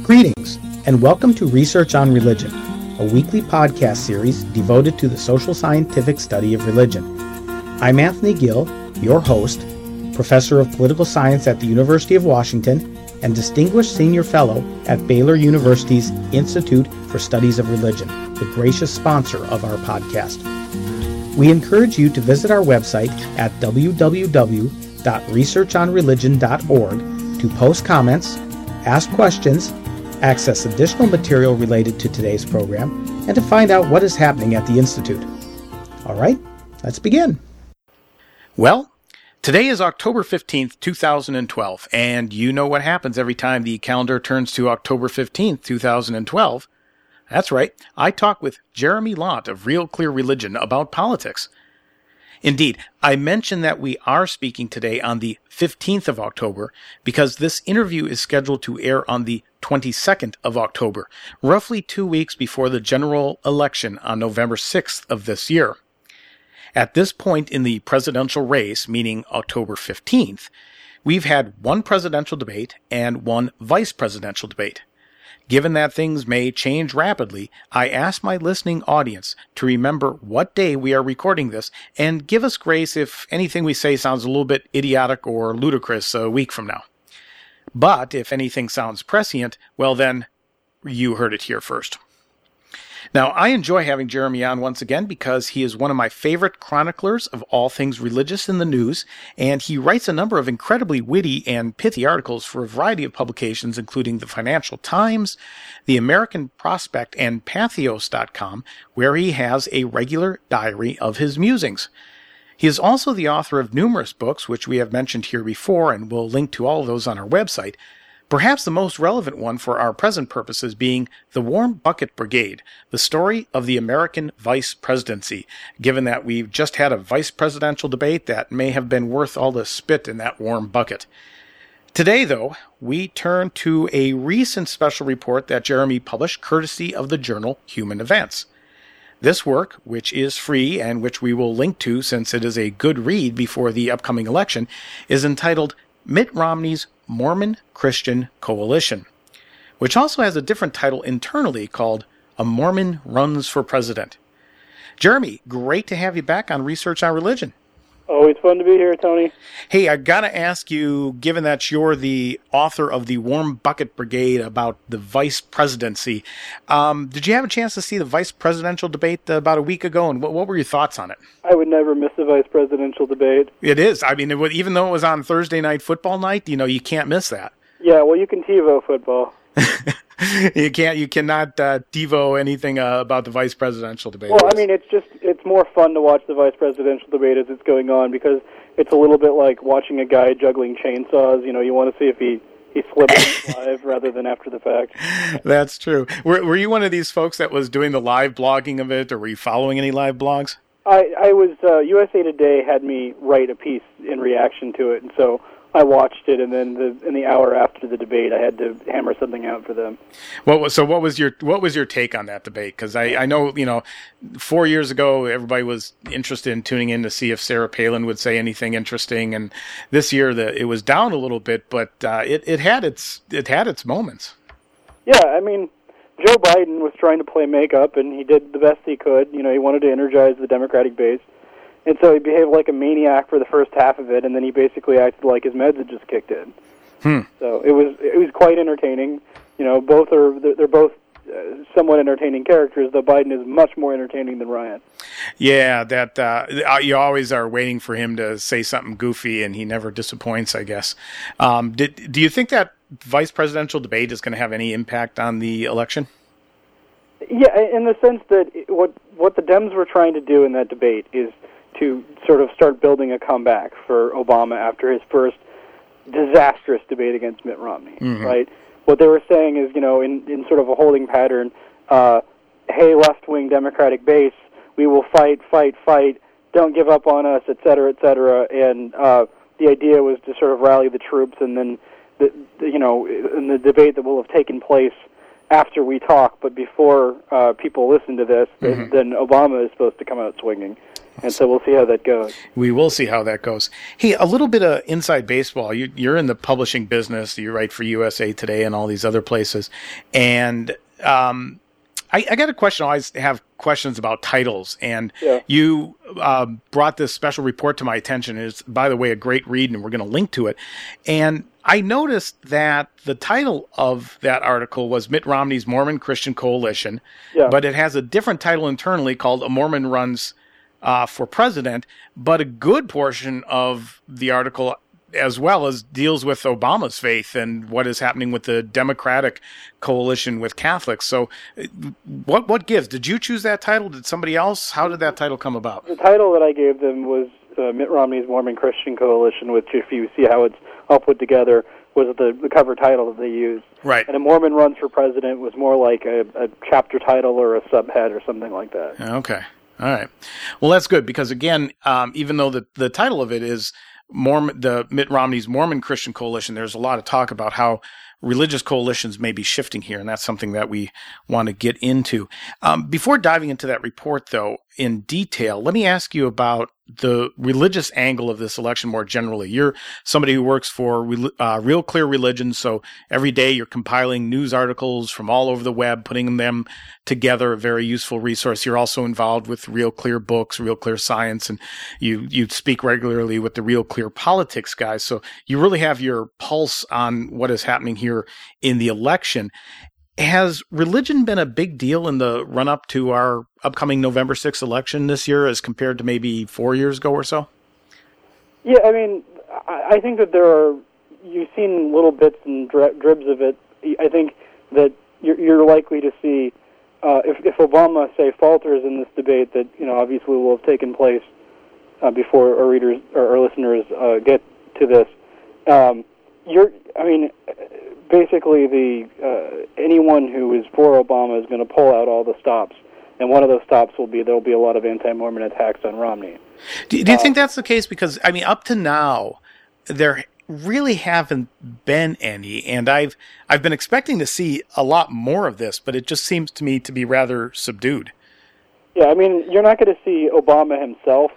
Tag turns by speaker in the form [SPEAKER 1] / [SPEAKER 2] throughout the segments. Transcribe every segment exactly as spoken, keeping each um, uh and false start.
[SPEAKER 1] Greetings, and welcome to Research on Religion, a weekly podcast series devoted to the social scientific study of religion. I'm Anthony Gill, your host, Professor of Political Science at the University of Washington, and Distinguished Senior Fellow at Baylor University's Institute for Studies of Religion, the gracious sponsor of our podcast. We encourage you to visit our website at w w w dot research on religion dot org to post comments, ask questions, access additional material related to today's program, and to find out what is happening at the Institute. All right, let's begin. Well, today is October fifteenth, two thousand twelve, and you know what happens every time the calendar turns to October fifteenth, two thousand twelve. That's right, I talk with Jeremy Lott of Real Clear Religion about politics. Indeed, I mention that we are speaking today on the fifteenth of October because this interview is scheduled to air on the twenty-second of October, roughly two weeks before the general election on November sixth of this year. At this point in the presidential race, meaning October fifteenth, we've had one presidential debate and one vice presidential debate. Given that things may change rapidly, I ask my listening audience to remember what day we are recording this and give us grace if anything we say sounds a little bit idiotic or ludicrous a week from now. But if anything sounds prescient, well then, you heard it here first. Now, I enjoy having Jeremy on once again because he is one of my favorite chroniclers of all things religious in the news, and he writes a number of incredibly witty and pithy articles for a variety of publications, including the Financial Times, the American Prospect, and Patheos dot com, where he has a regular diary of his musings. He is also the author of numerous books, which we have mentioned here before, and we'll link to all of those on our website. Perhaps the most relevant one for our present purposes being The Warm Bucket Brigade, the story of the American vice presidency, given that we've just had a vice presidential debate that may have been worth all the spit in that warm bucket. Today, though, we turn to a recent special report that Jeremy published courtesy of the journal Human Events. This work, which is free and which we will link to since it is a good read before the upcoming election, is entitled Mitt Romney's Mormon Christian Coalition, which also has a different title internally called A Mormon Runs for President. Jeremy, great to have you back on Research on Religion.
[SPEAKER 2] Always fun to be here, Tony.
[SPEAKER 1] Hey, I got to ask you, given that you're the author of the Warm Bucket Brigade about the vice presidency, um, did you have a chance to see the vice presidential debate about a week ago, and what, what were your thoughts on it?
[SPEAKER 2] I would never miss a vice presidential debate.
[SPEAKER 1] It is. I mean, it would, even though it was on Thursday night football night, you know, you can't miss that.
[SPEAKER 2] Yeah, well, you can TiVo football.
[SPEAKER 1] you can't. You cannot uh, TiVo anything uh, about the vice presidential debate.
[SPEAKER 2] Well, I mean, it's just it's more fun to watch the vice presidential debate as it's going on because it's a little bit like watching a guy juggling chainsaws. You know, you want to see if he he slips live rather than after the fact.
[SPEAKER 1] That's true. Were Were you one of these folks that was doing the live blogging of it, or were you following any live blogs?
[SPEAKER 2] I I was uh, U S A Today had me write a piece in reaction to it, and so I watched it, and then the, in the hour after the debate, I had to hammer something out for them.
[SPEAKER 1] Well, so what was your what was your take on that debate? Because I, I know, you know, four years ago, everybody was interested in tuning in to see if Sarah Palin would say anything interesting, and this year the, it was down a little bit, but uh, it it had its it had its moments.
[SPEAKER 2] Yeah, I mean, Joe Biden was trying to play makeup, and he did the best he could. You know, he wanted to energize the Democratic base. And so he behaved like a maniac for the first half of it, and then he basically acted like his meds had just kicked in.
[SPEAKER 1] Hmm.
[SPEAKER 2] So it was it was quite entertaining. You know, both are they're, they're both uh, somewhat entertaining characters, though Biden is much more entertaining than Ryan.
[SPEAKER 1] Yeah, that uh, you always are waiting for him to say something goofy, and he never disappoints, I guess. Um, did do you think that vice presidential debate is going to have any impact on the election?
[SPEAKER 2] Yeah, in the sense that what what the Dems were trying to do in that debate is to sort of start building a comeback for Obama after his first disastrous debate against Mitt Romney,
[SPEAKER 1] mm-hmm.
[SPEAKER 2] right? What they were saying is, you know, in, in sort of a holding pattern, uh, hey, left-wing Democratic base, we will fight, fight, fight, don't give up on us, et cetera, et cetera. And uh, the idea was to sort of rally the troops, and then, the, the, you know, in the debate that will have taken place after we talk, but before uh, people listen to this, mm-hmm. then, then Obama is supposed to come out swinging. And so we'll see how that goes.
[SPEAKER 1] We will see how that goes. Hey, a little bit of inside baseball. You, you're in the publishing business. You write for U S A Today and all these other places. And um, I, I got a question. I always have questions about titles. And
[SPEAKER 2] yeah.
[SPEAKER 1] you uh, brought this special report to my attention. It's, by the way, a great read, and we're going to link to it. And I noticed that the title of that article was Mitt Romney's Mormon Christian Coalition,
[SPEAKER 2] yeah.
[SPEAKER 1] but it has a different title internally called A Mormon Runs Uh, for President, but a good portion of the article as well as deals with Obama's faith and what is happening with the Democratic coalition with Catholics. So what what gives? Did you choose that title? Did somebody else? How did that title come about?
[SPEAKER 2] The title that I gave them was uh, Mitt Romney's Mormon Christian Coalition, which if you see how it's all put together, was the, the cover title that they used.
[SPEAKER 1] Right.
[SPEAKER 2] And A Mormon Runs for President was more like a, a chapter title or a subhead or something like that.
[SPEAKER 1] Okay. All right. Well, that's good because, again, um, even though the, the title of it is Mormon, the Mitt Romney's Mormon Christian Coalition, there's a lot of talk about how religious coalitions may be shifting here, and that's something that we want to get into. Um, before diving into that report, though, in detail, let me ask you about the religious angle of this election more generally. You're somebody who works for uh, Real Clear Religion, so every day you're compiling news articles from all over the web, putting them together, a very useful resource. You're also involved with Real Clear Books, Real Clear Science, and you, you speak regularly with the Real Clear Politics guys, so you really have your pulse on what is happening here in the election. Has religion been a big deal in the run-up to our upcoming November sixth election this year as compared to maybe four years ago or so?
[SPEAKER 2] Yeah, I mean, I think that there are, you've seen little bits and dribs of it. I think that you're, you're likely to see, uh, if, if Obama, say, falters in this debate that, you know, obviously will have taken place uh, before our readers or our listeners uh, get to this, um, you're, I mean, basically the uh, anyone who is for Obama is going to pull out all the stops, and one of those stops will be there will be a lot of anti-Mormon attacks on Romney.
[SPEAKER 1] Do, do you
[SPEAKER 2] uh,
[SPEAKER 1] think that's the case? Because, I mean, up to now, there really haven't been any, and I've I've been expecting to see a lot more of this, but it just seems to me to be rather subdued.
[SPEAKER 2] Yeah, I mean, you're not going to see Obama himself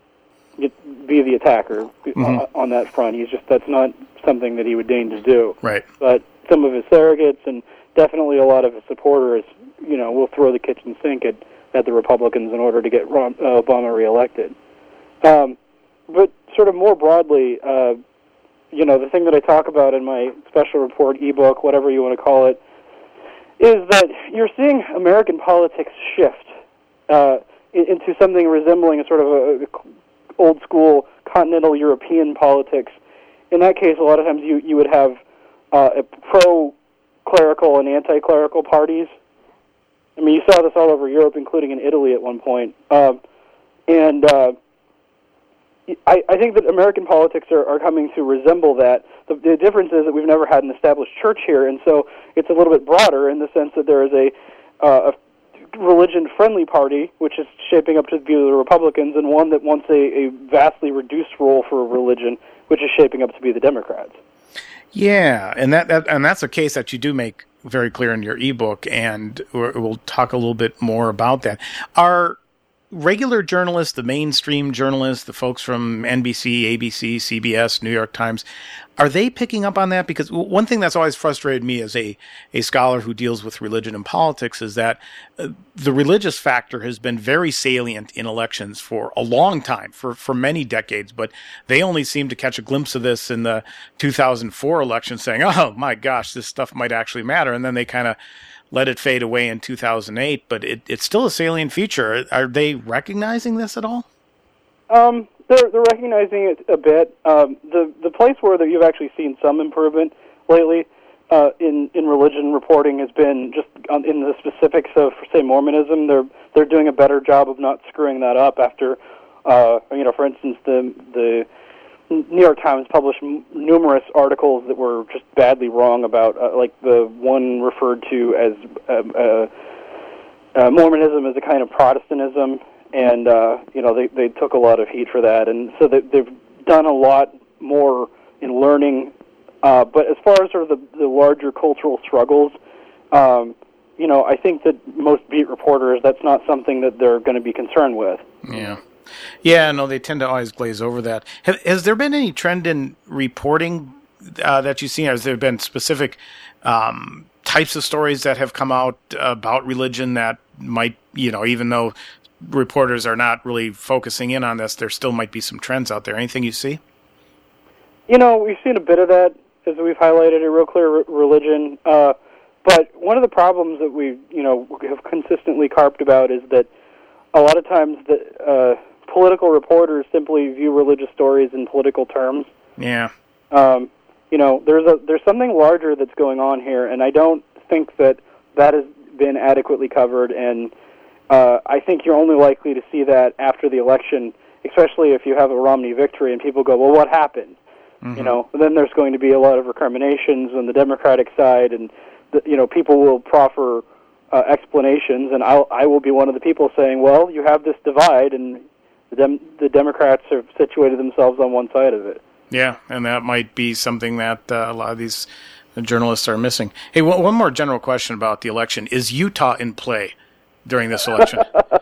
[SPEAKER 2] get, be the attacker mm-hmm. on that front. He's just that's not something that he would deign to do.
[SPEAKER 1] Right.
[SPEAKER 2] But some of his surrogates and definitely a lot of his supporters, you know, will throw the kitchen sink at, at the Republicans in order to get Ron, uh, Obama reelected. Um, but sort of more broadly, uh, you know, the thing that I talk about in my special report, ebook, whatever you want to call it, is that you're seeing American politics shift uh, into something resembling a sort of a, a old-school continental European politics. In that case, a lot of times you, you would have uh, a pro-clerical and anti-clerical parties. I mean, you saw this all over Europe, including in Italy at one point. Uh, and uh, I, I think that American politics are, are coming to resemble that. The, the difference is that we've never had an established church here, and so it's a little bit broader in the sense that there is a, uh, a religion-friendly party, which is shaping up to be the Republicans, and one that wants a, a vastly reduced role for religion, which is shaping up to be the Democrats.
[SPEAKER 1] Yeah, and that, that and that's a case that you do make very clear in your ebook, and we'll talk a little bit more about that. Are regular journalists, the mainstream journalists, the folks from N B C, A B C, C B S, New York Times, are they picking up on that? Because one thing that's always frustrated me as a, a scholar who deals with religion and politics is that uh, the religious factor has been very salient in elections for a long time, for, for many decades, but they only seem to catch a glimpse of this in the two thousand four election saying, oh my gosh, this stuff might actually matter, and then they kind of let it fade away in two thousand eight, but it, it's still a salient feature. Are they recognizing this at all?
[SPEAKER 2] Um, they're, they're recognizing it a bit. Um, the the place where that you've actually seen some improvement lately uh, in in religion reporting has been just on, in the specifics of, say, Mormonism. They're they're doing a better job of not screwing that up. After, uh, you know, for instance, the the New York Times published m- numerous articles that were just badly wrong about, uh, like the one referred to as uh, uh, uh, Mormonism as a kind of Protestantism. And, uh, you know, they, they took a lot of heat for that. And so they, they've done a lot more in learning. Uh, but as far as sort of the, the larger cultural struggles, um, you know, I think that most beat reporters, that's not something that they're going to be concerned with.
[SPEAKER 1] Yeah. Yeah, no, they tend to always glaze over that. Has, has there been any trend in reporting uh, that you've seen? Has there been specific um, types of stories that have come out about religion that might, you know, even though reporters are not really focusing in on this, there still might be some trends out there? Anything you see?
[SPEAKER 2] You know, we've seen a bit of that, as we've highlighted, a real clear re- religion. Uh, but one of the problems that we, you know, have consistently carped about is that a lot of times the uh, political reporters simply view religious stories in political terms.
[SPEAKER 1] Yeah.
[SPEAKER 2] Um, you know, there's a there's something larger that's going on here, and I don't think that that has been adequately covered. And uh, I think you're only likely to see that after the election, especially if you have a Romney victory and people go, "Well, what happened?" Mm-hmm. You know, and then there's going to be a lot of recriminations on the Democratic side, and the, you know, people will proffer uh, explanations, and I'll, I will be one of the people saying, "Well, you have this divide, and the, Dem- the Democrats have situated themselves on one side of it."
[SPEAKER 1] Yeah, and that might be something that uh, a lot of these journalists are missing. Hey, one, one more general question about the election: is Utah in play during this election?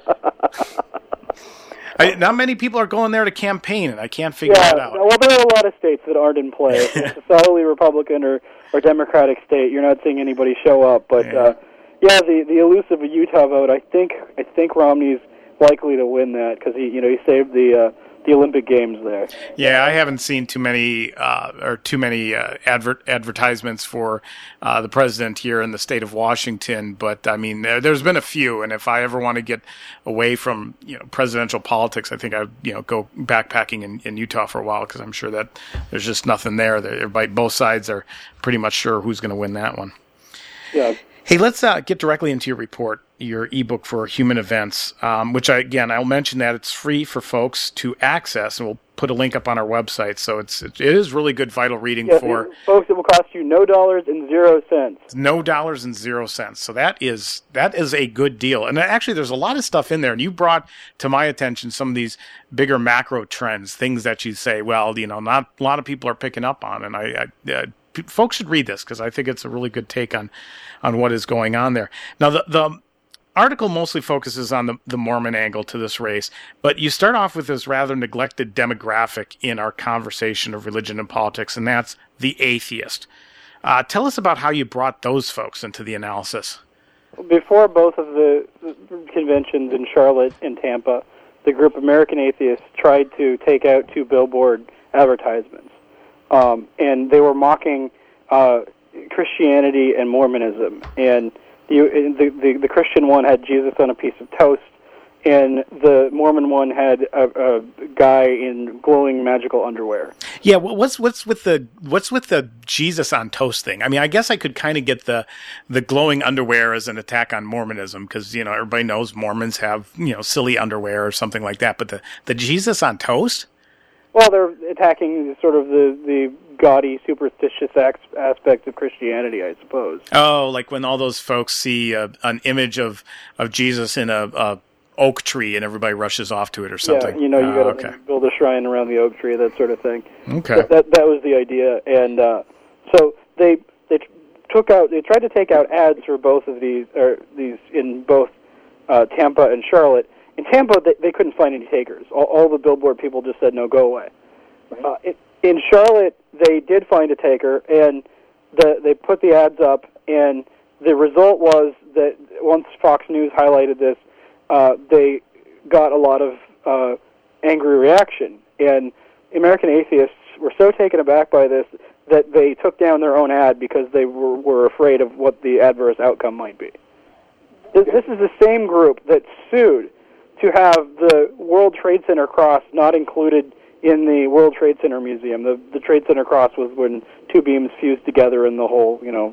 [SPEAKER 1] I, not many people are going there to campaign, and I can't figure
[SPEAKER 2] yeah,
[SPEAKER 1] that out.
[SPEAKER 2] Well, there are a lot of states that aren't in play. If it's a solidly Republican or, or Democratic state, you're not seeing anybody show up. But yeah, uh, yeah the the elusive Utah vote. I think I think Romney's likely to win that because he you know he saved the. Uh, the Olympic Games there.
[SPEAKER 1] Yeah, I haven't seen too many uh, or too many uh, advert advertisements for uh, the president here in the state of Washington, but I mean, there, there's been a few, and if I ever want to get away from you know presidential politics, I think I'd you know go backpacking in, in Utah for a while because I'm sure that there's just nothing there. Everybody, both sides are pretty much sure who's going to win that one.
[SPEAKER 2] Yeah.
[SPEAKER 1] Hey, let's uh, get directly into your report, your ebook for Human Events, um, which, I, again, I'll mention that it's free for folks to access, and we'll put a link up on our website. So it's it is really good, vital reading
[SPEAKER 2] yeah,
[SPEAKER 1] for
[SPEAKER 2] folks. It will cost you no dollars and zero cents.
[SPEAKER 1] No dollars and zero cents. So that is that is a good deal. And actually, there's a lot of stuff in there. And you brought to my attention some of these bigger macro trends, things that you say, well, you know, not a lot of people are picking up on. And I, I uh, folks should read this because I think it's a really good take on on what is going on there. Now, the the article mostly focuses on the, the Mormon angle to this race, but you start off with this rather neglected demographic in our conversation of religion and politics, and that's the atheist. Uh, tell us about how you brought those folks into the analysis.
[SPEAKER 2] Before both of the conventions in Charlotte and Tampa, the group American Atheists tried to take out two billboard advertisements, um, and they were mocking uh, Christianity and Mormonism, and You, the, the the Christian one had Jesus on a piece of toast, and the Mormon one had a, a guy in glowing magical underwear.
[SPEAKER 1] Yeah, what's what's with the what's with the Jesus on toast thing? I mean, I guess I could kind of get the the glowing underwear as an attack on Mormonism because you know everybody knows Mormons have you know silly underwear or something like that, but the the Jesus on toast.
[SPEAKER 2] Well, they're attacking sort of the, the gaudy, superstitious aspect of Christianity, I suppose.
[SPEAKER 1] Oh, like when all those folks see a, an image of, of Jesus in a, a oak tree and everybody rushes off to it or something.
[SPEAKER 2] Yeah, you know, you
[SPEAKER 1] oh,
[SPEAKER 2] got to
[SPEAKER 1] okay.
[SPEAKER 2] build a shrine around the oak tree, that sort of thing.
[SPEAKER 1] Okay.
[SPEAKER 2] That that, that was the idea, and uh, so they they took out they tried to take out ads for both of these or these in both uh, Tampa and Charlotte. In Tampa, they, they couldn't find any takers. All, all the billboard people just said, no, go away. Right. Uh, in, in Charlotte, they did find a taker, and the, they put the ads up, and the result was that once Fox News highlighted this, uh, they got a lot of uh, angry reaction. And American Atheists were so taken aback by this that they took down their own ad because they were, were afraid of what the adverse outcome might be. This, this is the same group that sued to have the World Trade Center cross not included in the World Trade Center Museum. The the Trade Center cross was when two beams fused together and the whole, you know,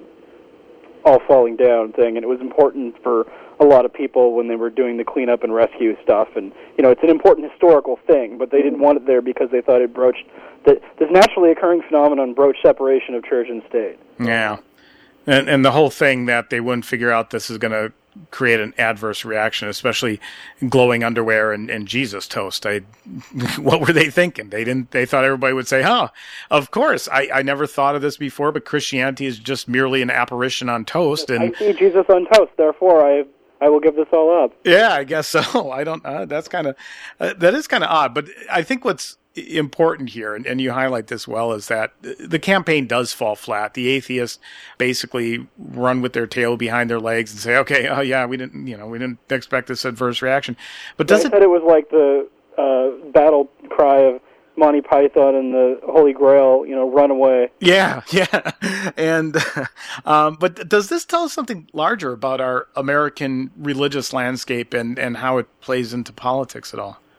[SPEAKER 2] all falling down thing. And it was important for a lot of people when they were doing the cleanup and rescue stuff. And, you know, it's an important historical thing, but they didn't want it there because they thought it broached that this naturally occurring phenomenon broached separation of church and state.
[SPEAKER 1] Yeah. And, and the whole thing that they wouldn't figure out this is going to create an adverse reaction, especially glowing underwear and, and Jesus toast. I, what were they thinking? They didn't. They thought everybody would say, "Huh, of course." I, I never thought of this before, but Christianity is just merely an apparition on toast. And
[SPEAKER 2] I see Jesus on toast, therefore I I will give this all up.
[SPEAKER 1] Yeah, I guess so. I don't. Uh, that's kind of uh, that is kind of odd. But I think what's important here, and, and you highlight this well, is that the campaign does fall flat. The atheists basically run with their tail behind their legs and say, "Okay, oh yeah, we didn't, you know, we didn't expect this adverse reaction." But does
[SPEAKER 2] they
[SPEAKER 1] it?
[SPEAKER 2] Said it was like the uh, battle cry of Monty Python and the Holy Grail, you know, run away.
[SPEAKER 1] Yeah, yeah. And, um, but does this tell us something larger about our American religious landscape and, and how it plays into politics at all?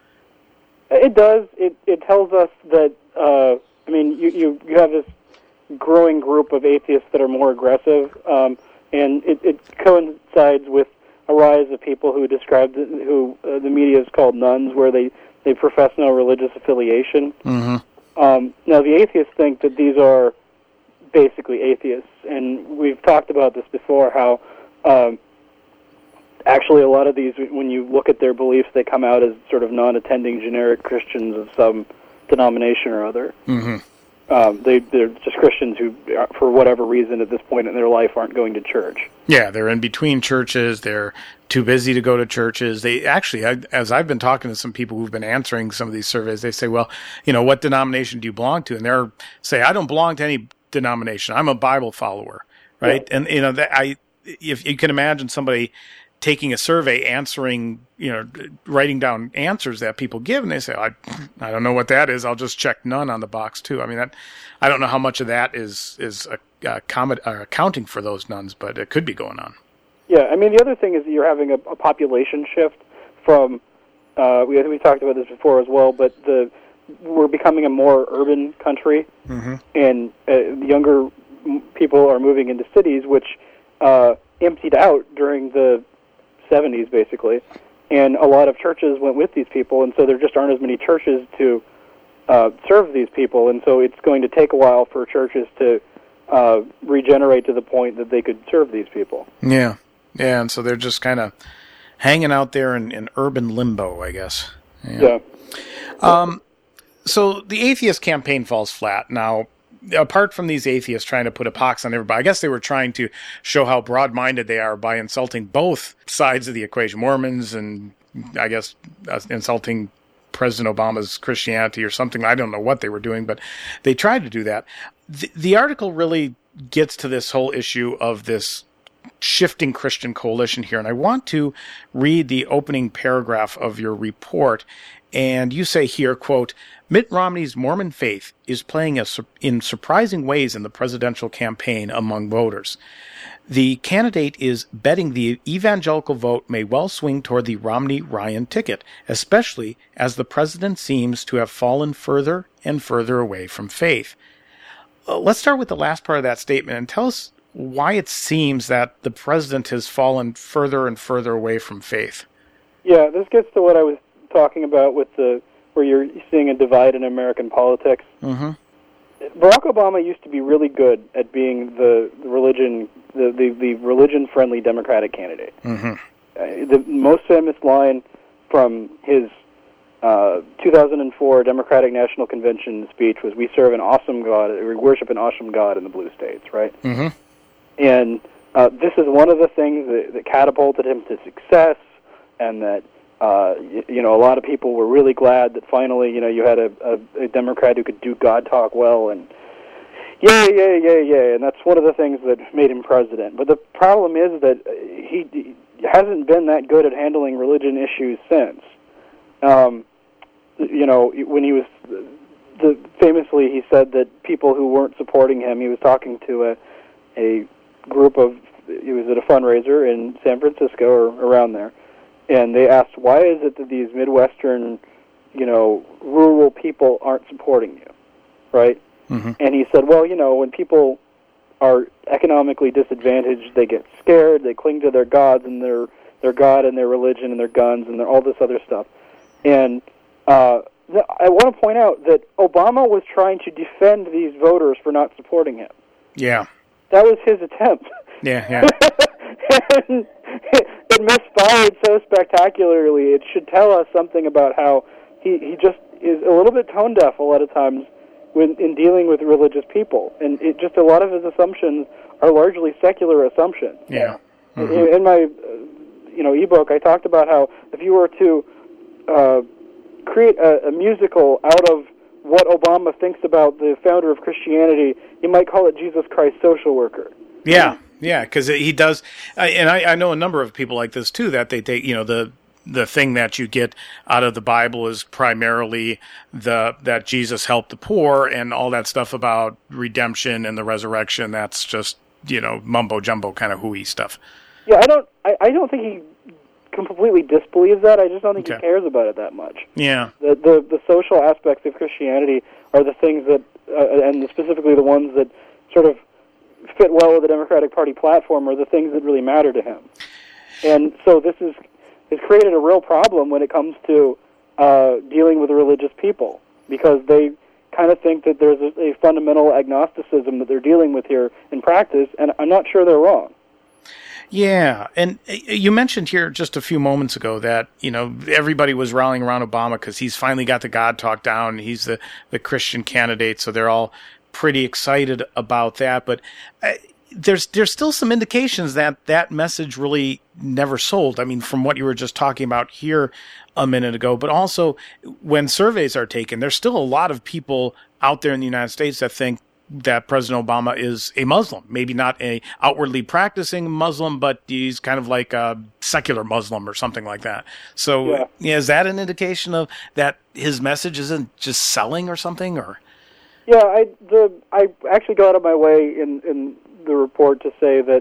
[SPEAKER 2] It does. It it tells us that, uh, I mean, you, you, you have this growing group of atheists that are more aggressive, um, and it, it coincides with a rise of people who describe, the, who uh, the media has called nuns, where they They profess no religious affiliation.
[SPEAKER 1] Mm-hmm.
[SPEAKER 2] Um, now, the atheists think that these are basically atheists, and we've talked about this before, how um, actually a lot of these, when you look at their beliefs, they come out as sort of non-attending generic Christians of some denomination or other.
[SPEAKER 1] Mm-hmm.
[SPEAKER 2] Um, they, they're just Christians who, for whatever reason at this point in their life, aren't going to church.
[SPEAKER 1] Yeah, they're in between churches. They're too busy to go to churches. They actually, I, as I've been talking to some people who've been answering some of these surveys, they say, well, you know, what denomination do you belong to? And they're say, I don't belong to any denomination. I'm a Bible follower, right? Yeah. And, you know, that I, if you can imagine somebody taking a survey, answering, you know, writing down answers that people give, and they say, I, I don't know what that is. I'll just check none on the box too. I mean, that, I don't know how much of that is is a, a com- uh, accounting for those nuns, but it could be going on.
[SPEAKER 2] Yeah, I mean, the other thing is that you're having a, a population shift from. Uh, we we talked about this before as well, but the we're becoming a more urban country,
[SPEAKER 1] mm-hmm.
[SPEAKER 2] and uh, younger people are moving into cities, which uh, emptied out during the seventies, basically, and a lot of churches went with these people, and so there just aren't as many churches to uh, serve these people, and so it's going to take a while for churches to uh, regenerate to the point that they could serve these people.
[SPEAKER 1] Yeah, yeah, and so they're just kind of hanging out there in, in urban limbo, I guess.
[SPEAKER 2] Yeah.
[SPEAKER 1] yeah. Um. So the atheist campaign falls flat. Now, apart from these atheists trying to put a pox on everybody, I guess they were trying to show how broad-minded they are by insulting both sides of the equation, Mormons and, I guess, uh, insulting President Obama's Christianity or something. I don't know what they were doing, but they tried to do that. The, the article really gets to this whole issue of this shifting Christian coalition here, and I want to read the opening paragraph of your report. And you say here, quote, Mitt Romney's Mormon faith is playing a, in surprising ways in the presidential campaign among voters. The candidate is betting the evangelical vote may well swing toward the Romney-Ryan ticket, especially as the president seems to have fallen further and further away from faith. Uh, let's start with the last part of that statement and tell us why it seems that the president has fallen further and further away from faith.
[SPEAKER 2] Yeah, this gets to what I was talking about with the where you're seeing a divide in American politics.
[SPEAKER 1] Mm-hmm.
[SPEAKER 2] Barack Obama used to be really good at being the, the religion, the, the, the religion-friendly Democratic candidate.
[SPEAKER 1] Mm-hmm.
[SPEAKER 2] Uh, the most famous line from his uh, two thousand four Democratic National Convention speech was, "We serve an awesome God, we worship an awesome God in the blue states," right?
[SPEAKER 1] Mm-hmm.
[SPEAKER 2] And uh, this is one of the things that, that catapulted him to success, and that Uh, you, you know, a lot of people were really glad that finally, you know, you had a, a, a Democrat who could do God talk well, and yay, yay, yay, yay, and that's one of the things that made him president. But the problem is that he, he hasn't been that good at handling religion issues since. Um, you know, when he was, the, famously he said that people who weren't supporting him, he was talking to a, a group of, he was at a fundraiser in San Francisco or around there, and they asked, why is it that these Midwestern, you know, rural people aren't supporting you, right?
[SPEAKER 1] Mm-hmm.
[SPEAKER 2] And he said, well, you know, when people are economically disadvantaged, they get scared, they cling to their gods and their their God and their religion and their guns and their, all this other stuff. And uh, th- I want to point out that Obama was trying to defend these voters for not supporting him.
[SPEAKER 1] Yeah.
[SPEAKER 2] That was his attempt.
[SPEAKER 1] Yeah, yeah.
[SPEAKER 2] And it misfired so spectacularly. It should tell us something about how he, he just is a little bit tone deaf a lot of times when in dealing with religious people. And it just a lot of his assumptions are largely secular assumptions.
[SPEAKER 1] Yeah.
[SPEAKER 2] Mm-hmm. In, in my you know ebook, I talked about how if you were to uh, create a, a musical out of what Obama thinks about the founder of Christianity, you might call it Jesus Christ Social Worker.
[SPEAKER 3] Yeah, yeah, because he does, and I, I know a number of people like this too, that they take, you know, the the thing that you get out of the Bible is primarily the that Jesus helped the poor and all that stuff about redemption and the resurrection. That's just, you know, mumbo jumbo kind of hooey stuff.
[SPEAKER 2] Yeah, I don't, I, I don't think he completely disbelieves that. I just don't think
[SPEAKER 3] Okay.
[SPEAKER 2] he cares about it that much.
[SPEAKER 3] Yeah.
[SPEAKER 2] The the, the social aspects of Christianity are the things that, uh, and specifically the ones that sort of fit well with the Democratic Party platform, are the things that really matter to him. And so this is has created a real problem when it comes to uh, dealing with religious people, because they kind of think that there's a, a fundamental agnosticism that they're dealing with here in practice, and I'm not sure they're wrong.
[SPEAKER 3] Yeah, and you mentioned here just a few moments ago that, you know, everybody was rallying around Obama because he's finally got the God talk down. He's the, the Christian candidate, so they're all pretty excited about that. But uh, there's there's still some indications that that message really never sold. I mean, from what you were just talking about here a minute ago, but also when surveys are taken, there's still a lot of people out there in the United States that think that President Obama is a Muslim, maybe not a outwardly practicing Muslim, but he's kind of like a secular Muslim or something like that. So
[SPEAKER 2] Yeah.
[SPEAKER 3] yeah, is that an indication of that his message isn't just selling or something? Or
[SPEAKER 2] Yeah, I the I actually go out of my way in, in the report to say that,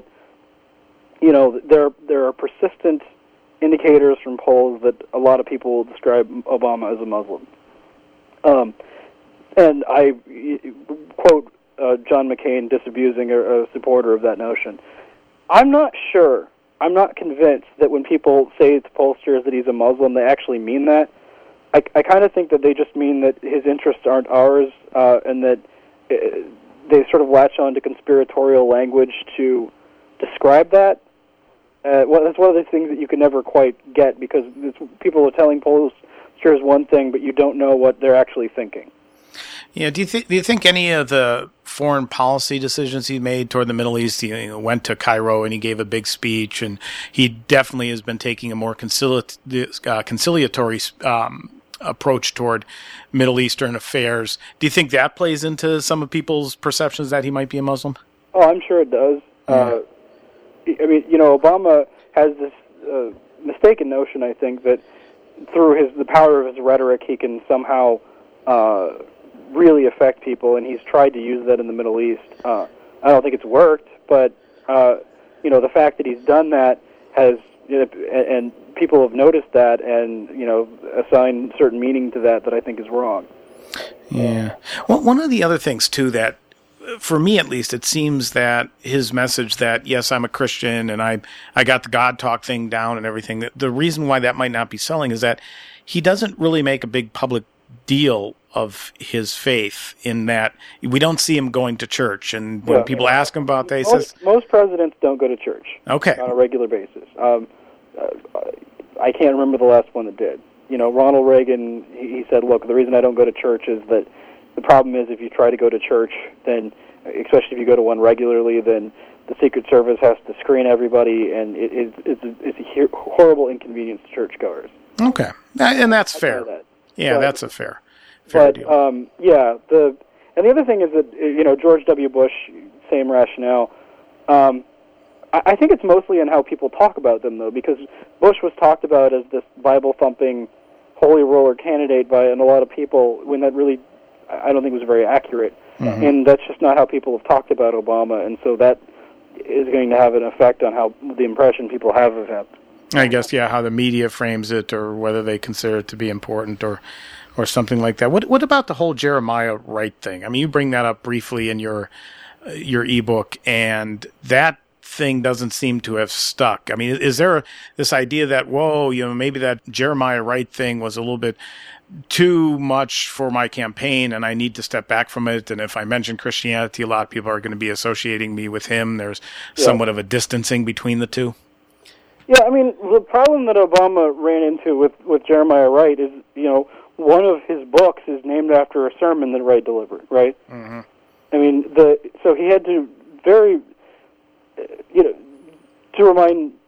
[SPEAKER 2] you know, there there are persistent indicators from polls that a lot of people will describe Obama as a Muslim. Um, and I quote uh, John McCain disabusing a, a supporter of that notion. I'm not sure, I'm not convinced that when people say to pollsters that he's a Muslim, they actually mean that. I, I kind of think that they just mean that his interests aren't ours, uh, and that uh, they sort of latch on to conspiratorial language to describe that. Uh, well, that's one of the things that you can never quite get, because it's, people are telling pollsters one thing, but you don't know what they're actually thinking.
[SPEAKER 3] yeah, do you think do you think any of the foreign policy decisions he made toward the Middle East, he you know, went to Cairo and he gave a big speech, and he definitely has been taking a more concili- uh, conciliatory um, approach toward Middle Eastern affairs. Do you think that plays into some of people's perceptions that he might be a Muslim?
[SPEAKER 2] Oh, I'm sure it does.
[SPEAKER 3] Yeah.
[SPEAKER 2] Uh, I mean, you know, Obama has this uh, mistaken notion, I think, that through his the power of his rhetoric, he can somehow uh, really affect people, and he's tried to use that in the Middle East. Uh, I don't think it's worked, but uh, you know, the fact that he's done that has, you know, and people have noticed that, and you know, assigned certain meaning to that that I think is wrong.
[SPEAKER 3] Yeah. Well, one of the other things too that, for me at least, it seems that his message that, yes, I'm a Christian and I I got the God talk thing down and everything, that the reason why that might not be selling is that he doesn't really make a big public deal of his faith, in that we don't see him going to church. And when
[SPEAKER 2] Yeah.
[SPEAKER 3] people ask him about that, he
[SPEAKER 2] Most,
[SPEAKER 3] says,
[SPEAKER 2] most presidents don't go to church
[SPEAKER 3] okay.
[SPEAKER 2] on a regular basis. Um, uh, I can't remember the last one that did. You know, Ronald Reagan, he, he said, look, the reason I don't go to church is that the problem is if you try to go to church, then, especially if you go to one regularly, then the Secret Service has to screen everybody, and it, it, it's, a, it's a horrible inconvenience to churchgoers.
[SPEAKER 3] Okay. And that's fair.
[SPEAKER 2] That.
[SPEAKER 3] Yeah,
[SPEAKER 2] but,
[SPEAKER 3] that's a fair, fair
[SPEAKER 2] but,
[SPEAKER 3] deal.
[SPEAKER 2] Um, yeah, the and the other thing is that, you know, George W. Bush, same rationale. Um, I, I think it's mostly in how people talk about them, though, because Bush was talked about as this Bible-thumping, holy roller candidate by and a lot of people, when that really, I don't think was very accurate. Mm-hmm. And that's just not how people have talked about Obama, and so that is going to have an effect on how the impression people have of him.
[SPEAKER 3] I guess, yeah, how the media frames it, or whether they consider it to be important, or or something like that. What what about the whole Jeremiah Wright thing? I mean, you bring that up briefly in your uh, your ebook, and that thing doesn't seem to have stuck. I mean, is there a, this idea that, whoa, you know, maybe that Jeremiah Wright thing was a little bit too much for my campaign, and I need to step back from it, and if I mention Christianity, a lot of people are going to be associating me with him. There's yeah. somewhat of a distancing between the two.
[SPEAKER 2] Yeah, I mean, the problem that Obama ran into with, with Jeremiah Wright is, you know, one of his books is named after a sermon that Wright delivered, right?
[SPEAKER 3] Mm-hmm.
[SPEAKER 2] I mean, the so he had to very, you know, to remind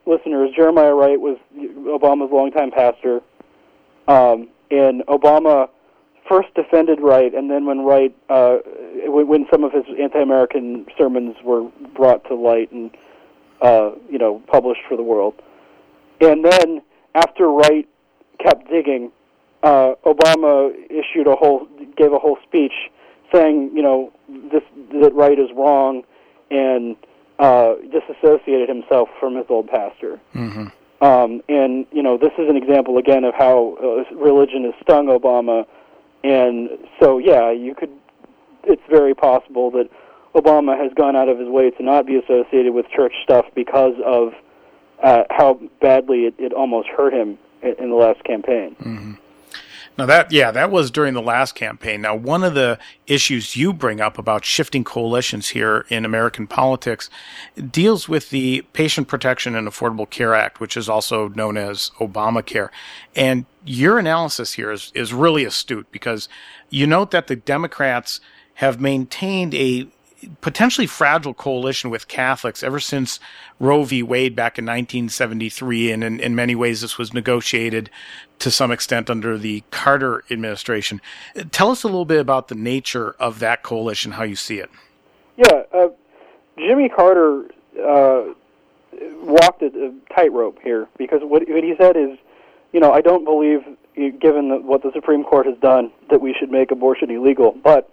[SPEAKER 2] listeners, Jeremiah Wright was Obama's longtime pastor, um, and Obama first defended Wright, and then when Wright, uh, when some of his anti-American sermons were brought to light and uh, you know published for the world, and then after Wright kept digging, uh, Obama issued a whole, gave a whole speech saying, you know, this that Wright is wrong, and uh, disassociated himself from his old pastor.
[SPEAKER 3] Mm-hmm.
[SPEAKER 2] Um, and you know, this is an example again of how uh, religion has stung Obama. And so, yeah, you could. It's very possible that Obama has gone out of his way to not be associated with church stuff because of uh, how badly it, it almost hurt him in, in the last campaign.
[SPEAKER 3] Mm-hmm. Now that, yeah, that was during the last campaign. Now, one of the issues you bring up about shifting coalitions here in American politics deals with the Patient Protection and Affordable Care Act, which is also known as Obamacare. And your analysis here is, is really astute because you note that the Democrats have maintained a potentially fragile coalition with Catholics ever since Roe v. Wade back in nineteen seventy-three, and in, in many ways this was negotiated to some extent under the Carter administration. Tell us a little bit about the nature of that coalition, how you see it.
[SPEAKER 2] Yeah, uh, Jimmy Carter uh, walked a, a tightrope here because what, what he said is, you know, I don't believe, given the, what the Supreme Court has done, that we should make abortion illegal, but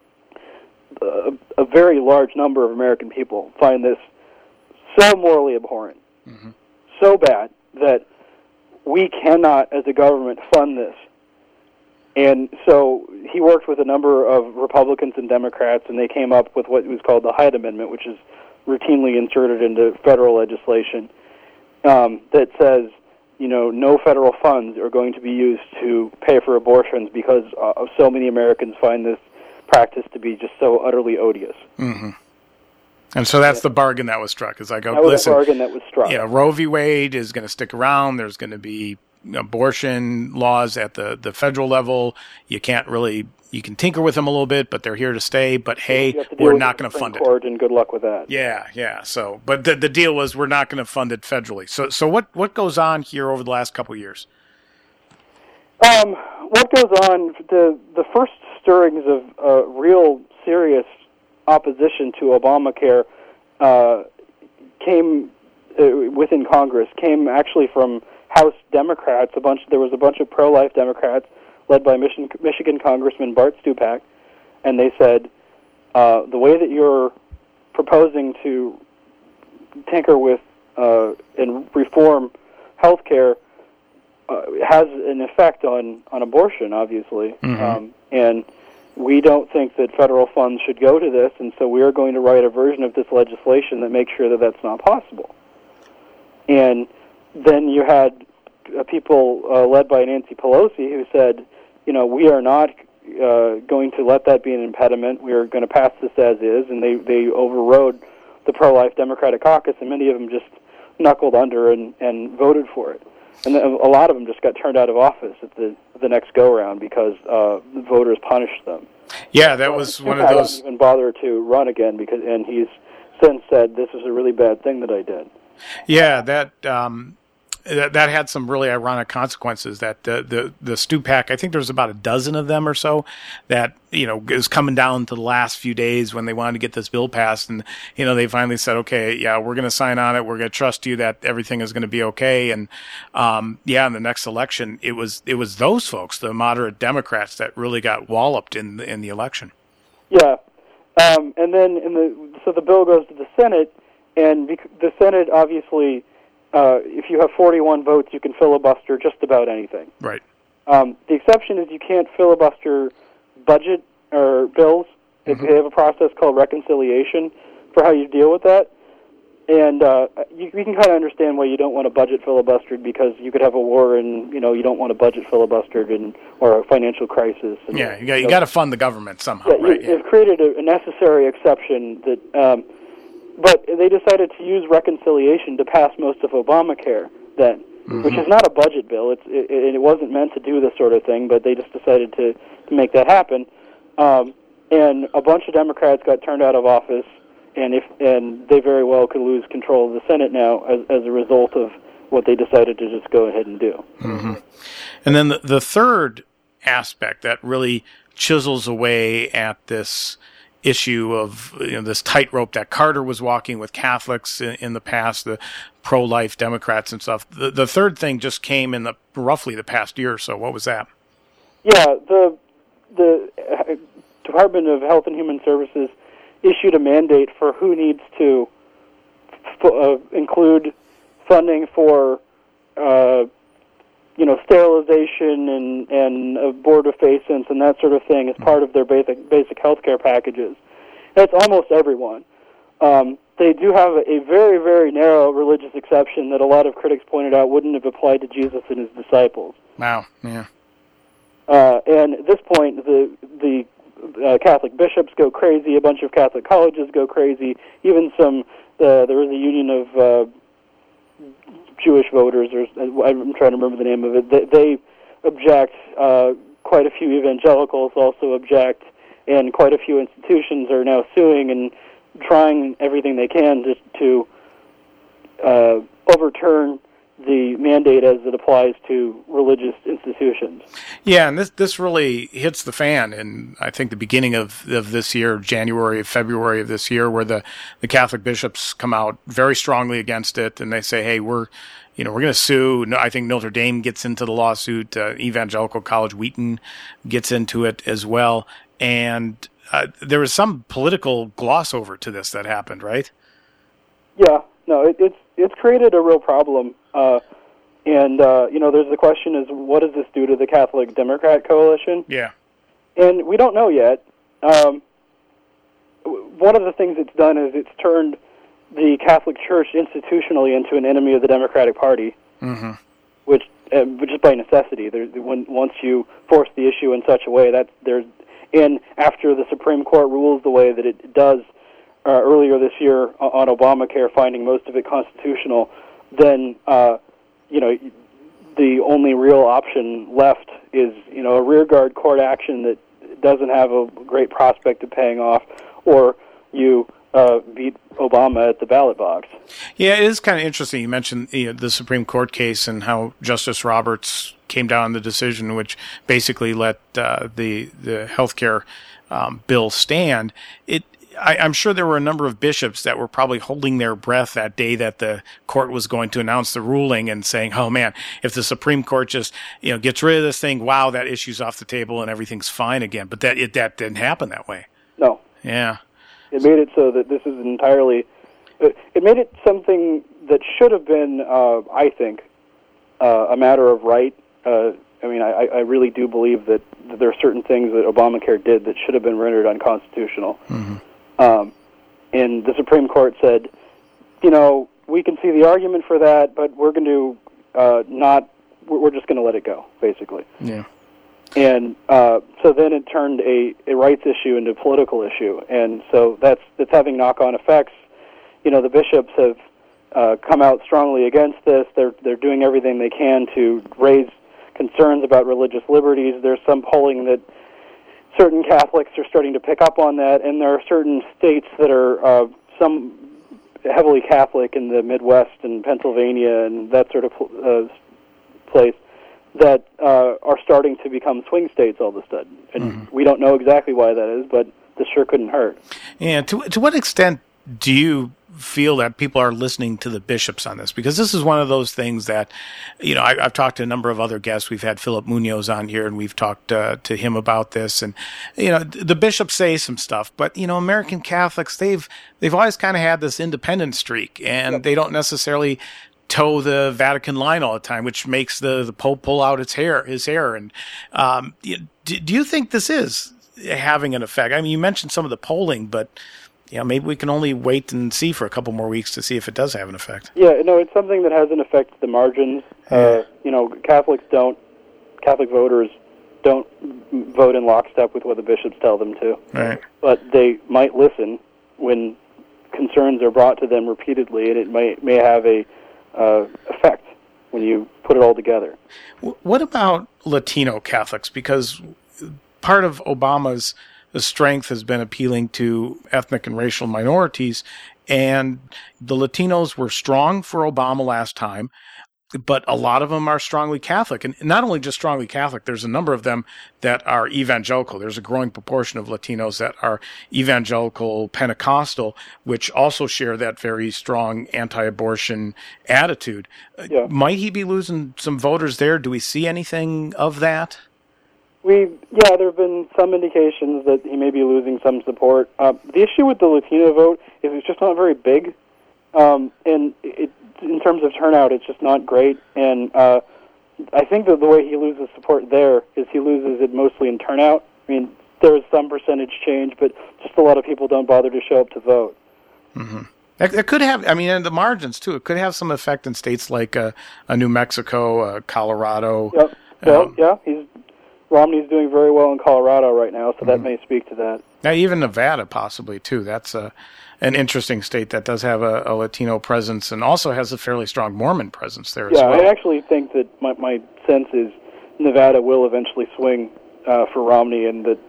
[SPEAKER 2] a, a very large number of American people find this so morally abhorrent, mm-hmm. so bad, that we cannot, as a government, fund this. And so he worked with a number of Republicans and Democrats, and they came up with what was called the Hyde Amendment, which is routinely inserted into federal legislation, um, that says, you know, no federal funds are going to be used to pay for abortions because uh, so many Americans find this practice to be just so utterly odious.
[SPEAKER 3] Mm-hmm. And so that's yeah. the bargain that was struck. Is I go,
[SPEAKER 2] that was
[SPEAKER 3] listen,
[SPEAKER 2] the bargain that was struck.
[SPEAKER 3] Yeah, you know, Roe v. Wade is going to stick around. There's going to be abortion laws at the, the federal level. You can't really, you can tinker with them a little bit, but they're here to stay. But hey, we're not going to fund it.
[SPEAKER 2] Court, and good luck with that.
[SPEAKER 3] Yeah, yeah. So, but the the deal was we're not going to fund it federally. So, so what what goes on here over the last couple of years?
[SPEAKER 2] Um, what goes on? The the first stirrings of uh, real serious opposition to Obamacare uh, came uh, within Congress. Came actually from House Democrats. A bunch. There was a bunch of pro-life Democrats led by Michigan, Michigan Congressman Bart Stupak, and they said uh, the way that you're proposing to tinker with uh, and reform health care uh, has an effect on, on abortion, obviously,
[SPEAKER 3] mm-hmm.
[SPEAKER 2] um, and we don't think that federal funds should go to this, and so we are going to write a version of this legislation that makes sure that that's not possible. And then you had uh, people uh, led by Nancy Pelosi who said, you know, we are not uh, going to let that be an impediment. We are going to pass this as is, and they, they overrode the pro-life Democratic caucus, and many of them just knuckled under and, and voted for it. And a lot of them just got turned out of office at the the next go-round because uh, the voters punished them.
[SPEAKER 3] Yeah, that was one of those.
[SPEAKER 2] I didn't even bother to run again because, and he's since said this was a really bad thing that I did.
[SPEAKER 3] Yeah, that um, that, that had some really ironic consequences. That the the the Stupak, I think there was about a dozen of them or so that you know is coming down to the last few days when they wanted to get this bill passed, and you know they finally said, okay, yeah, we're going to sign on it. We're going to trust you that everything is going to be okay. And um, yeah, in the next election, it was it was those folks, the moderate Democrats, that really got walloped in the, in the election.
[SPEAKER 2] Yeah, um, and then in the so the bill goes to the Senate, and bec- the Senate obviously. Uh, if you have forty-one votes, you can filibuster just about anything.
[SPEAKER 3] Right.
[SPEAKER 2] Um, the exception is you can't filibuster budget or bills. Mm-hmm. They have a process called reconciliation for how you deal with that. And uh, you, you can kind of understand why you don't want a budget filibustered because you could have a war and, you know, you don't want a budget filibustered and, or a financial crisis. And,
[SPEAKER 3] yeah, you got, you
[SPEAKER 2] so,
[SPEAKER 3] got to fund the government somehow,
[SPEAKER 2] yeah,
[SPEAKER 3] right?
[SPEAKER 2] You, yeah. They've created a, a necessary exception that... Um, But they decided to use reconciliation to pass most of Obamacare then, mm-hmm. which is not a budget bill. It's, it, it wasn't meant to do this sort of thing, but they just decided to, to make that happen. Um, and a bunch of Democrats got turned out of office, and if and they very well could lose control of the Senate now as, as a result of what they decided to just go ahead and do.
[SPEAKER 3] Mm-hmm. And then the, the third aspect that really chisels away at this issue of, you know, this tightrope that Carter was walking with Catholics in, in the past, the pro-life Democrats and stuff. The, the third thing just came in the roughly the past year or so. What was that?
[SPEAKER 2] Yeah, the the Department of Health and Human Services issued a mandate for who needs to f- uh, include funding for, uh, you know, sterilization and and abortifacients and that sort of thing as part of their basic basic health care packages. That's almost everyone. Um, they do have a very, very narrow religious exception that a lot of critics pointed out wouldn't have applied to Jesus and his disciples.
[SPEAKER 3] Wow, yeah.
[SPEAKER 2] Uh, and at this point, the the uh, Catholic bishops go crazy. A bunch of Catholic colleges go crazy. Even some uh, there was a union of uh, Jewish voters, or I'm trying to remember the name of it. They, they object. Uh, quite a few evangelicals also object, and quite a few institutions are now suing and trying everything they can to, to uh, overturn the mandate as it applies to religious institutions.
[SPEAKER 3] Yeah, and this this really hits the fan in, I think, the beginning of, of this year, January, February of this year, where the, the Catholic bishops come out very strongly against it, and they say, hey, we're, you know, we're going to sue. I think Notre Dame gets into the lawsuit. Uh, Evangelical College Wheaton gets into it as well. And uh, there was some political gloss over to this that happened, right?
[SPEAKER 2] Yeah, no, it, it's it's created a real problem. Uh, and, uh, you know, there's the question is, what does this do to the Catholic Democrat coalition?
[SPEAKER 3] Yeah.
[SPEAKER 2] And we don't know yet. Um, one of the things it's done is it's turned the Catholic Church institutionally into an enemy of the Democratic Party,
[SPEAKER 3] mm-hmm.
[SPEAKER 2] which, uh, which is by necessity. There, when once you force the issue in such a way that there's, and after the Supreme Court rules the way that it does uh, earlier this year on Obamacare, finding most of it constitutional, then, uh, you know, the only real option left is, you know, a rearguard court action that doesn't have a great prospect of paying off, or you uh, beat Obama at the ballot box.
[SPEAKER 3] Yeah, it is kind of interesting. You mentioned, you know, the Supreme Court case and how Justice Roberts came down on the decision, which basically let uh, the the healthcare um, bill stand. It. I, I'm sure there were a number of bishops that were probably holding their breath that day that the court was going to announce the ruling and saying, oh, man, if the Supreme Court just, you know, gets rid of this thing, wow, that issue's off the table and everything's fine again. But that it, that didn't happen that way.
[SPEAKER 2] No.
[SPEAKER 3] Yeah.
[SPEAKER 2] It made it so that this is entirely – it made it something that should have been, uh, I think, uh, a matter of right. Uh, I mean, I, I really do believe that, that there are certain things that Obamacare did that should have been rendered unconstitutional.
[SPEAKER 3] Mm-hmm.
[SPEAKER 2] Um, and the Supreme Court said, you know, we can see the argument for that, but we're going to uh, not, we're just going to let it go, basically.
[SPEAKER 3] Yeah.
[SPEAKER 2] And uh, so then it turned a, a rights issue into a political issue. And so that's that's having knock-on effects. You know, the bishops have uh, come out strongly against this. They're, they're doing everything they can to raise concerns about religious liberties. There's some polling that certain Catholics are starting to pick up on that, and there are certain states that are uh, some heavily Catholic in the Midwest and Pennsylvania and that sort of uh, place that uh, are starting to become swing states all of a sudden. And mm-hmm. we don't know exactly why that is, but this sure couldn't hurt.
[SPEAKER 3] And to to what extent do you feel that people are listening to the bishops on this? Because this is one of those things that, you know, I, I've talked to a number of other guests. We've had Philip Munoz on here, and we've talked uh, to him about this. And, you know, the bishops say some stuff, but, you know, American Catholics, they've they've always kind of had this independent streak, and yep. they don't necessarily toe the Vatican line all the time, which makes the, the Pope pull out its hair, his hair. And um, do, do you think this is having an effect? I mean, you mentioned some of the polling, but you know, maybe we can only wait and see for a couple more weeks to see if it does have an effect.
[SPEAKER 2] Yeah, no, it's something that has an effect to the margins. Yeah. Uh, you know, Catholics don't, Catholic voters don't vote in lockstep with what the bishops tell them to.
[SPEAKER 3] Right.
[SPEAKER 2] But they might listen when concerns are brought to them repeatedly, and it may may have a uh, effect when you put it all together.
[SPEAKER 3] What about Latino Catholics? Because part of Obama's strength has been appealing to ethnic and racial minorities. And the Latinos were strong for Obama last time, but a lot of them are strongly Catholic. And not only just strongly Catholic, there's a number of them that are evangelical. There's a growing proportion of Latinos that are evangelical Pentecostal, which also share that very strong anti-abortion attitude. Yeah. Might he be losing some voters there? Do we see anything of that?
[SPEAKER 2] We, yeah, there have been some indications that he may be losing some support. Uh, the issue with the Latino vote is it's just not very big. Um, and it, in terms of turnout, it's just not great. And uh, I think that the way he loses support there is he loses it mostly in turnout. I mean, there is some percentage change, but just a lot of people don't bother to show up to vote.
[SPEAKER 3] Mm-hmm. It, it could have, I mean, and the margins, too. It could have some effect in states like uh, uh, New Mexico, uh, Colorado.
[SPEAKER 2] Yep. Well, um, yeah, he's Romney's doing very well in Colorado right now, so that mm-hmm. may speak to that.
[SPEAKER 3] Now, even Nevada, possibly, too. That's a... an interesting state that does have a, a Latino presence and also has a fairly strong Mormon presence there as
[SPEAKER 2] yeah,
[SPEAKER 3] well.
[SPEAKER 2] I actually think that my, my sense is Nevada will eventually swing uh, for Romney and the,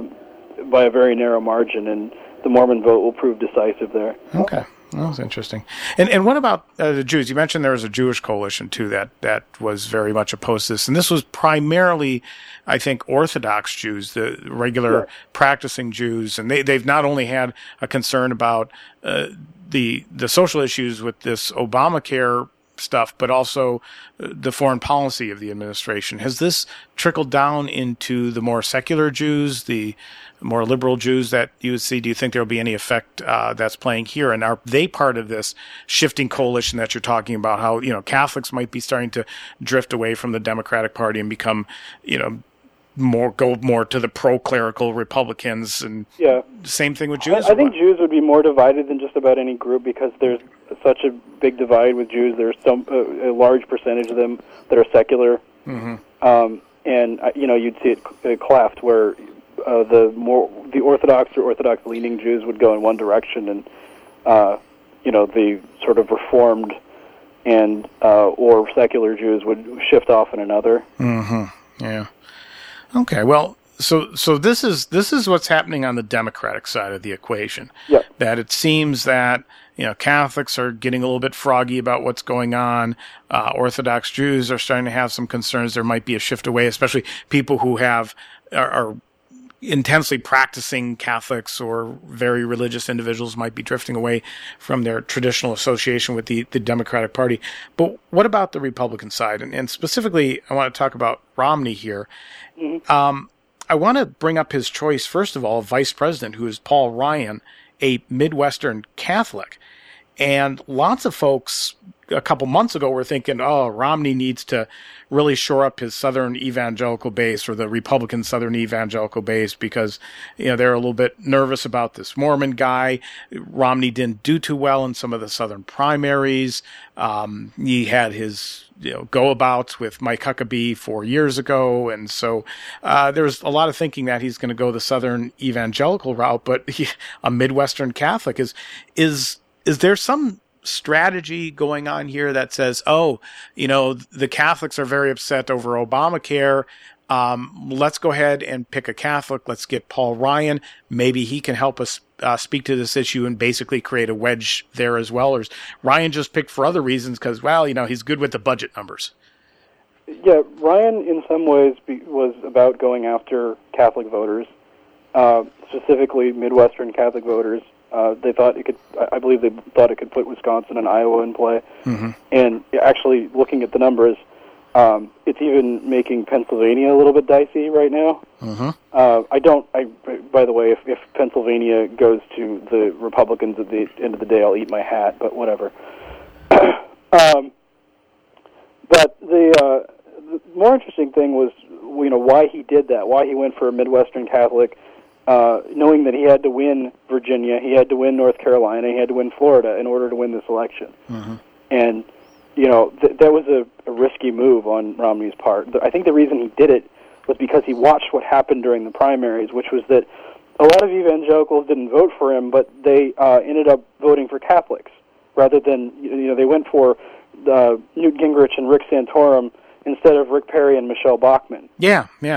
[SPEAKER 2] the by a very narrow margin, and the Mormon vote will prove decisive there.
[SPEAKER 3] Okay. That was interesting. And and what about uh, the Jews? You mentioned there was a Jewish coalition, too, that, that was very much opposed to this. And this was primarily, I think, Orthodox Jews, the regular yeah. practicing Jews. And they, they've not only had a concern about uh, the the social issues with this Obamacare stuff, but also the foreign policy of the administration. Has this trickled down into the more secular Jews, the more liberal Jews that you would see? Do you think there will be any effect uh, that's playing here? And are they part of this shifting coalition that you're talking about, how, you know, Catholics might be starting to drift away from the Democratic Party and become, you know, more go more to the pro-clerical Republicans, and
[SPEAKER 2] yeah.
[SPEAKER 3] same thing with Jews?
[SPEAKER 2] I, I think Jews would be more divided than just about any group because there's such a big divide with Jews. There's some uh, a large percentage of them that are secular, mm-hmm. um, and uh, you know you'd see it, it cleft where uh, the more the Orthodox or Orthodox-leaning Jews would go in one direction, and uh, you know the sort of Reformed and uh, or secular Jews would shift off in another.
[SPEAKER 3] Mm-hmm. Yeah. Okay, well, so so this is this is what's happening on the Democratic side of the equation.
[SPEAKER 2] Yep.
[SPEAKER 3] That it seems that, you know, Catholics are getting a little bit froggy about what's going on. Uh, Orthodox Jews are starting to have some concerns. There might be a shift away, especially people who have are, are intensely practicing Catholics or very religious individuals might be drifting away from their traditional association with the, the Democratic Party. But what about the Republican side? And, and specifically, I want to talk about Romney here. Mm-hmm. Um, I want to bring up his choice, first of all, vice president, who is Paul Ryan, a Midwestern Catholic. And lots of folks a couple months ago were thinking, oh, Romney needs to really shore up his Southern evangelical base, or the Republican Southern evangelical base, because, you know, they're a little bit nervous about this Mormon guy. Romney didn't do too well in some of the Southern primaries. Um, he had his, you know, go-abouts with Mike Huckabee four years ago. And so uh, there's a lot of thinking that he's going to go the Southern evangelical route, but he, a Midwestern Catholic is, is, is there some strategy going on here that says, oh, you know, the Catholics are very upset over Obamacare. Um, let's go ahead and pick a Catholic. Let's get Paul Ryan. Maybe he can help us uh, speak to this issue and basically create a wedge there as well. Or is Ryan just picked for other reasons because, well, you know, he's good with the budget numbers?
[SPEAKER 2] Yeah, Ryan in some ways be, was about going after Catholic voters, uh, specifically Midwestern Catholic voters. Uh, they thought it could. I believe they thought it could put Wisconsin and Iowa in play. Mm-hmm. And actually, looking at the numbers, um, it's even making Pennsylvania a little bit dicey right now. Mm-hmm. Uh, I don't. I. By the way, if, if Pennsylvania goes to the Republicans at the end of the day, I'll eat my hat. But whatever. um, but the, uh, the more interesting thing was, you know, why he did that. Why he went for a Midwestern Catholic. Uh, knowing that he had to win Virginia, he had to win North Carolina, he had to win Florida in order to win this election. Mm-hmm. And, you know, th- that was a, a risky move on Romney's part. I think the reason he did it was because he watched what happened during the primaries, which was that a lot of evangelicals didn't vote for him, but they uh, ended up voting for Catholics rather than, you know, they went for uh, Newt Gingrich and Rick Santorum instead of Rick Perry and Michelle Bachmann.
[SPEAKER 3] Yeah, yeah.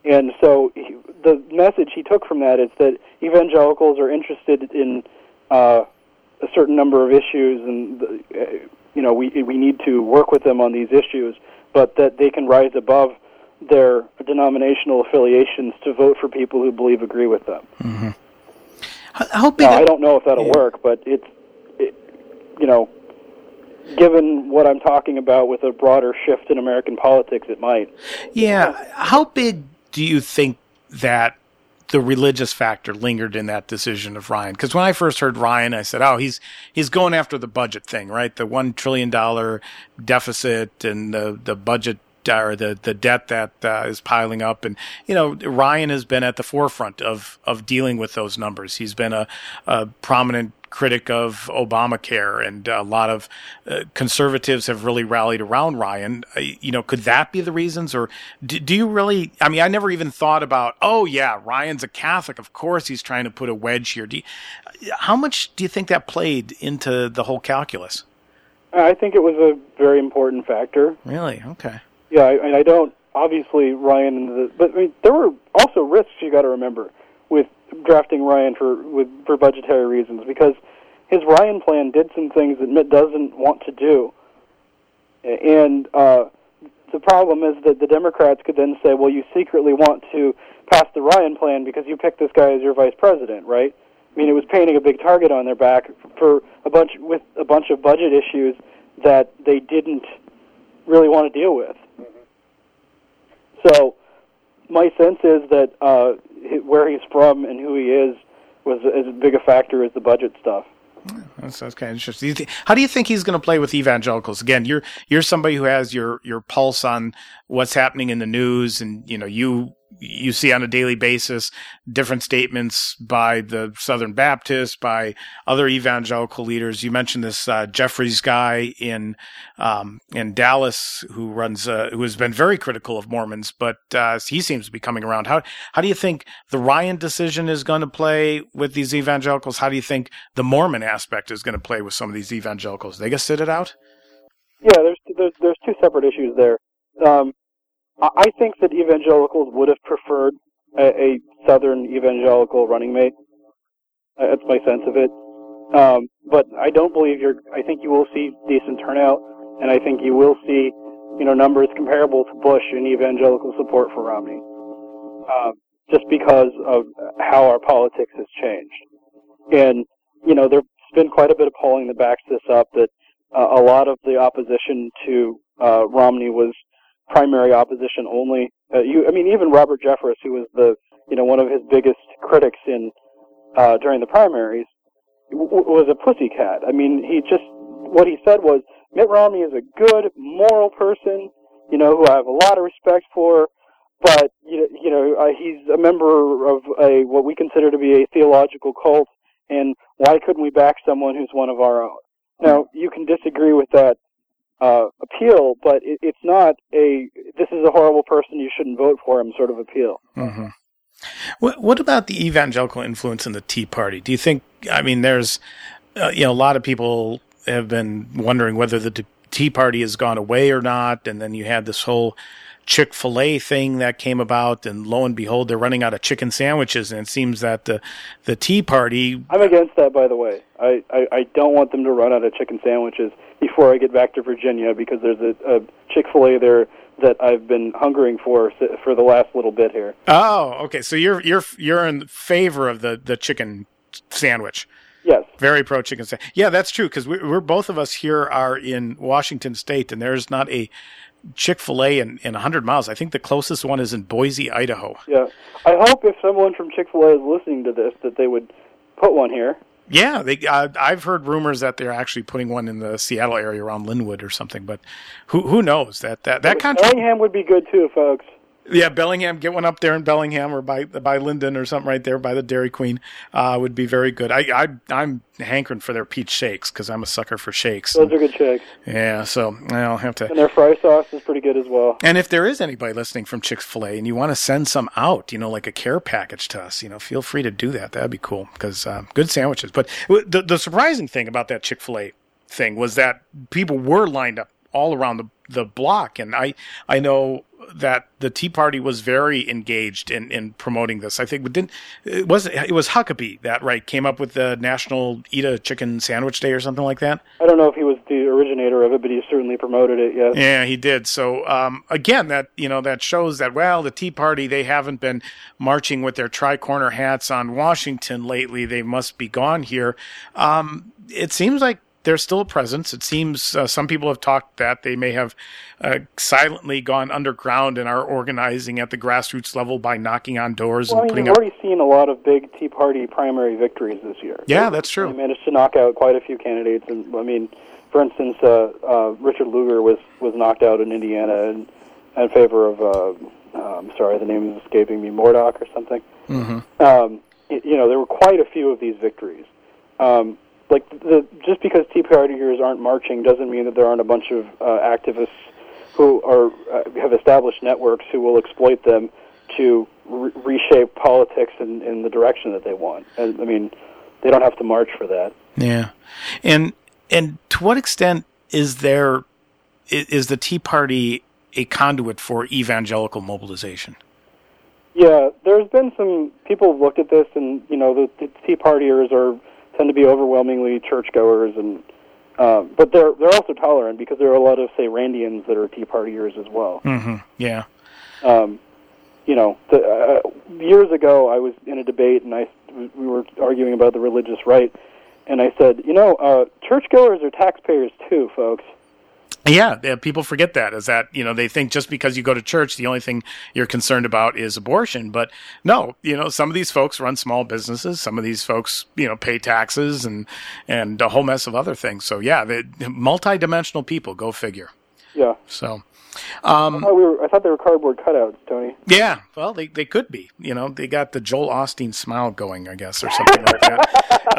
[SPEAKER 2] And so he, the message he took from that is that evangelicals are interested in uh, a certain number of issues, and uh, you know we we need to work with them on these issues, but that they can rise above their denominational affiliations to vote for people who believe agree with them.
[SPEAKER 3] Mm-hmm. How, how big?
[SPEAKER 2] Now, I don't know if that'll yeah. work, but it's it, you know, given what I'm talking about with a broader shift in American politics, it might.
[SPEAKER 3] Yeah. How big do you think that the religious factor lingered in that decision of Ryan? Because when I first heard Ryan, I said, "Oh, he's he's going after the budget thing, right? The one trillion dollar deficit and the the budget." Or the, the debt that uh, is piling up. And, you know, Ryan has been at the forefront of, of dealing with those numbers. He's been a, a prominent critic of Obamacare, and a lot of uh, conservatives have really rallied around Ryan. Uh, you know, could that be the reasons? Or do, do you really, I mean, I never even thought about, oh, yeah, Ryan's a Catholic. Of course he's trying to put a wedge here. Do you, how much do you think that played into the whole calculus?
[SPEAKER 2] I think it was a very important factor.
[SPEAKER 3] Really? Okay.
[SPEAKER 2] Yeah, and I, I don't, obviously, Ryan, and the, but I mean, there were also risks you got to remember with drafting Ryan for with for budgetary reasons, because his Ryan plan did some things that Mitt doesn't want to do. And uh, the problem is that the Democrats could then say, well, you secretly want to pass the Ryan plan because you picked this guy as your vice president, right? I mean, it was painting a big target on their back for a bunch with a bunch of budget issues that they didn't really want to deal with. So my sense is that uh, where he's from and who he is was as big a factor as the budget stuff.
[SPEAKER 3] That's, that's kind of interesting. How do you think he's going to play with evangelicals? Again, you're you're somebody who has your your pulse on what's happening in the news, and you know you you see on a daily basis different statements by the Southern Baptists, by other evangelical leaders. You mentioned this uh, Jeffries guy in um, in Dallas who runs uh, who has been very critical of Mormons, but uh, he seems to be coming around. How how do you think the Ryan decision is going to play with these evangelicals? How do you think the Mormon aspect is going to play with some of these evangelicals? They going to sit it out?
[SPEAKER 2] Yeah, there's there's, there's two separate issues there. Um, I think that evangelicals would have preferred a, a Southern evangelical running mate. That's my sense of it. Um, but I don't believe you're. I think you will see decent turnout, and I think you will see, you know, numbers comparable to Bush in evangelical support for Romney, uh, just because of how our politics has changed. And you know, there's been quite a bit of polling that backs this up. That uh, a lot of the opposition to uh, Romney was primary opposition only. Uh, you, I mean, even Robert Jeffress, who was the, you know, one of his biggest critics in uh, during the primaries, w- was a pussycat. I mean, he just what he said was Mitt Romney is a good, moral person, you know, who I have a lot of respect for, but you know, you know, uh, he's a member of a what we consider to be a theological cult, and why couldn't we back someone who's one of our own? Now, you can disagree with that Uh, appeal, but it, it's not a this is a horrible person, you shouldn't vote for him sort of appeal.
[SPEAKER 3] Mm-hmm. What, what about the evangelical influence in the Tea Party? Do you think, I mean, there's, uh, you know, a lot of people have been wondering whether the Tea Party has gone away or not, and then you had this whole Chick-fil-A thing that came about, and lo and behold, they're running out of chicken sandwiches, and it seems that the the Tea Party...
[SPEAKER 2] I'm against that, by the way. I, I, I don't want them to run out of chicken sandwiches before I get back to Virginia, because there's a, a Chick-fil-A there that I've been hungering for for the last little bit here.
[SPEAKER 3] Oh, okay. So you're you're you're in favor of the, the chicken sandwich.
[SPEAKER 2] Yes.
[SPEAKER 3] Very pro chicken sandwich. Yeah, that's true, because we're, we're both of us here are in Washington State, and there's not a Chick-fil-A in, in one hundred miles. I think the closest one is in Boise, Idaho.
[SPEAKER 2] Yeah. I hope if someone from Chick-fil-A is listening to this that they would put one here.
[SPEAKER 3] Yeah, they, uh, I've heard rumors that they're actually putting one in the Seattle area around Linwood or something, but who who knows? That that, that kind
[SPEAKER 2] Bellingham would be good too, folks.
[SPEAKER 3] Yeah, Bellingham, get one up there in Bellingham or by by Linden or something right there by the Dairy Queen uh, would be very good. I, I, I'm hankering for their peach shakes because I'm a sucker for shakes.
[SPEAKER 2] Those
[SPEAKER 3] and,
[SPEAKER 2] are good shakes.
[SPEAKER 3] Yeah, so I'll have to.
[SPEAKER 2] And their fry sauce is pretty good as well.
[SPEAKER 3] And if there is anybody listening from Chick-fil-A and you want to send some out, you know, like a care package to us, you know, feel free to do that. That'd be cool because uh, good sandwiches. But the the surprising thing about that Chick-fil-A thing was that people were lined up all around the the block, and I I know that the Tea Party was very engaged in, in promoting this. I think it didn't it was it was Huckabee that right came up with the National Eat a Chicken Sandwich Day or something like that.
[SPEAKER 2] I don't know if he was the originator of it, but he certainly promoted it. Yes.
[SPEAKER 3] Yeah, he did. So um, again, that you know that shows that well, the Tea Party, they haven't been marching with their tri-corner hats on Washington lately. They must be gone here. Um, it seems like there's still a presence. It seems uh, some people have talked that they may have uh, silently gone underground and are organizing at the grassroots level by knocking on doors
[SPEAKER 2] well,
[SPEAKER 3] and
[SPEAKER 2] I mean,
[SPEAKER 3] putting
[SPEAKER 2] you've
[SPEAKER 3] up.
[SPEAKER 2] already seen a lot of big Tea Party primary victories this year.
[SPEAKER 3] Yeah, that's true.
[SPEAKER 2] They managed to knock out quite a few candidates. And I mean, for instance, uh, uh, Richard Lugar was, was knocked out in Indiana in, in favor of, uh, uh, I'm sorry, the name is escaping me, Murdoch or something.
[SPEAKER 3] Mm-hmm.
[SPEAKER 2] Um, it, you know, there were quite a few of these victories. Um, Like the, just because Tea Partiers aren't marching doesn't mean that there aren't a bunch of uh, activists who are uh, have established networks who will exploit them to re- reshape politics in, in the direction that they want. And I mean, they don't have to march for that.
[SPEAKER 3] Yeah, and and to what extent is there is the Tea Party a conduit for evangelical mobilization?
[SPEAKER 2] Yeah, there's been some people have looked at this, and you know, the, the Tea Partiers are. Tend to be overwhelmingly churchgoers, and uh, but they're they're also tolerant because there are a lot of say Randians that are Tea Partiers as well.
[SPEAKER 3] Mm-hmm. Yeah.
[SPEAKER 2] Um, you know, the, uh, years ago I was in a debate and I we were arguing about the religious right, and I said, you know, uh, churchgoers are taxpayers too, folks.
[SPEAKER 3] Yeah, yeah, people forget that, is that, you know, they think just because you go to church, the only thing you're concerned about is abortion. But no, you know, some of these folks run small businesses. Some of these folks, you know, pay taxes and, and a whole mess of other things. So, yeah, they're multidimensional people, go figure.
[SPEAKER 2] Yeah.
[SPEAKER 3] So, um,
[SPEAKER 2] I thought, we were, I thought they were cardboard cutouts, Tony.
[SPEAKER 3] Yeah, well, they, they could be. You know, they got the Joel Osteen smile going, I guess, or something like that.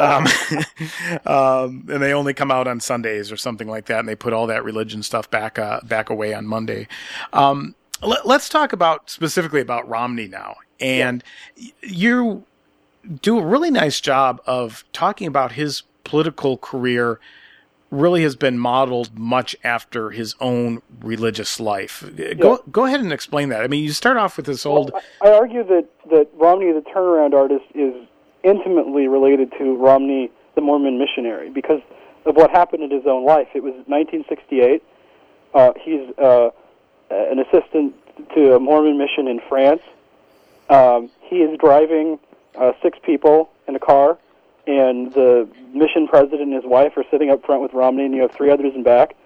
[SPEAKER 3] Um, um, and they only come out on Sundays or something like that, and they put all that religion stuff back uh, back away on Monday. Um, let, let's talk about specifically about Romney now. And yeah. You do a really nice job of talking about his political career. Really has been modeled much after his own religious life. Go
[SPEAKER 2] yeah.
[SPEAKER 3] go ahead and explain that. I mean, you start off with this old...
[SPEAKER 2] Well, I argue that, that Romney, the turnaround artist, is intimately related to Romney, the Mormon missionary, because of what happened in his own life. It was nineteen sixty-eight. Uh, he's uh, an assistant to a Mormon mission in France. Um, he is driving uh, six people in a car, and the mission president and his wife are sitting up front with Romney, and you have three others in back.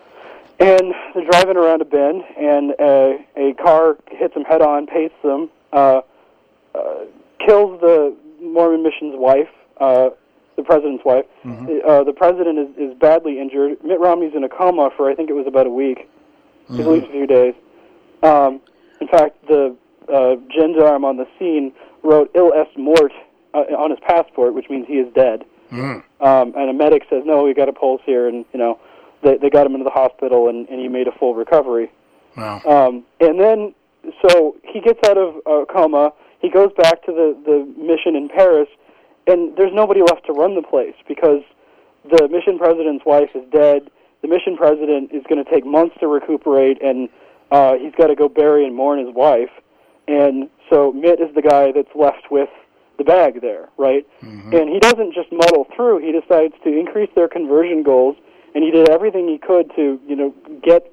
[SPEAKER 2] And they're driving around a bend, and a, a car hits them head-on, pastes them, uh, uh, kills the Mormon mission's wife, uh, the president's wife. Mm-hmm. Uh, the president is, is badly injured. Mitt Romney's in a coma for, I think it was about a week, mm-hmm. at least a few days. Um, in fact, the uh, gendarme on the scene wrote "il est mort" uh, on his passport, which means he is dead. Mm. Um, and a medic says, "No, we got a pulse here," and you know, they they got him into the hospital, and, and he made a full recovery.
[SPEAKER 3] Wow.
[SPEAKER 2] Um, and then, so he gets out of uh, coma. He goes back to the the mission in Paris, and there's nobody left to run the place because the mission president's wife is dead. The mission president is going to take months to recuperate, and uh, he's got to go bury and mourn his wife. And so Mitt is the guy that's left with the bag there, right? Mm-hmm. And he doesn't just muddle through. He decides to increase their conversion goals, and he did everything he could to, you know, get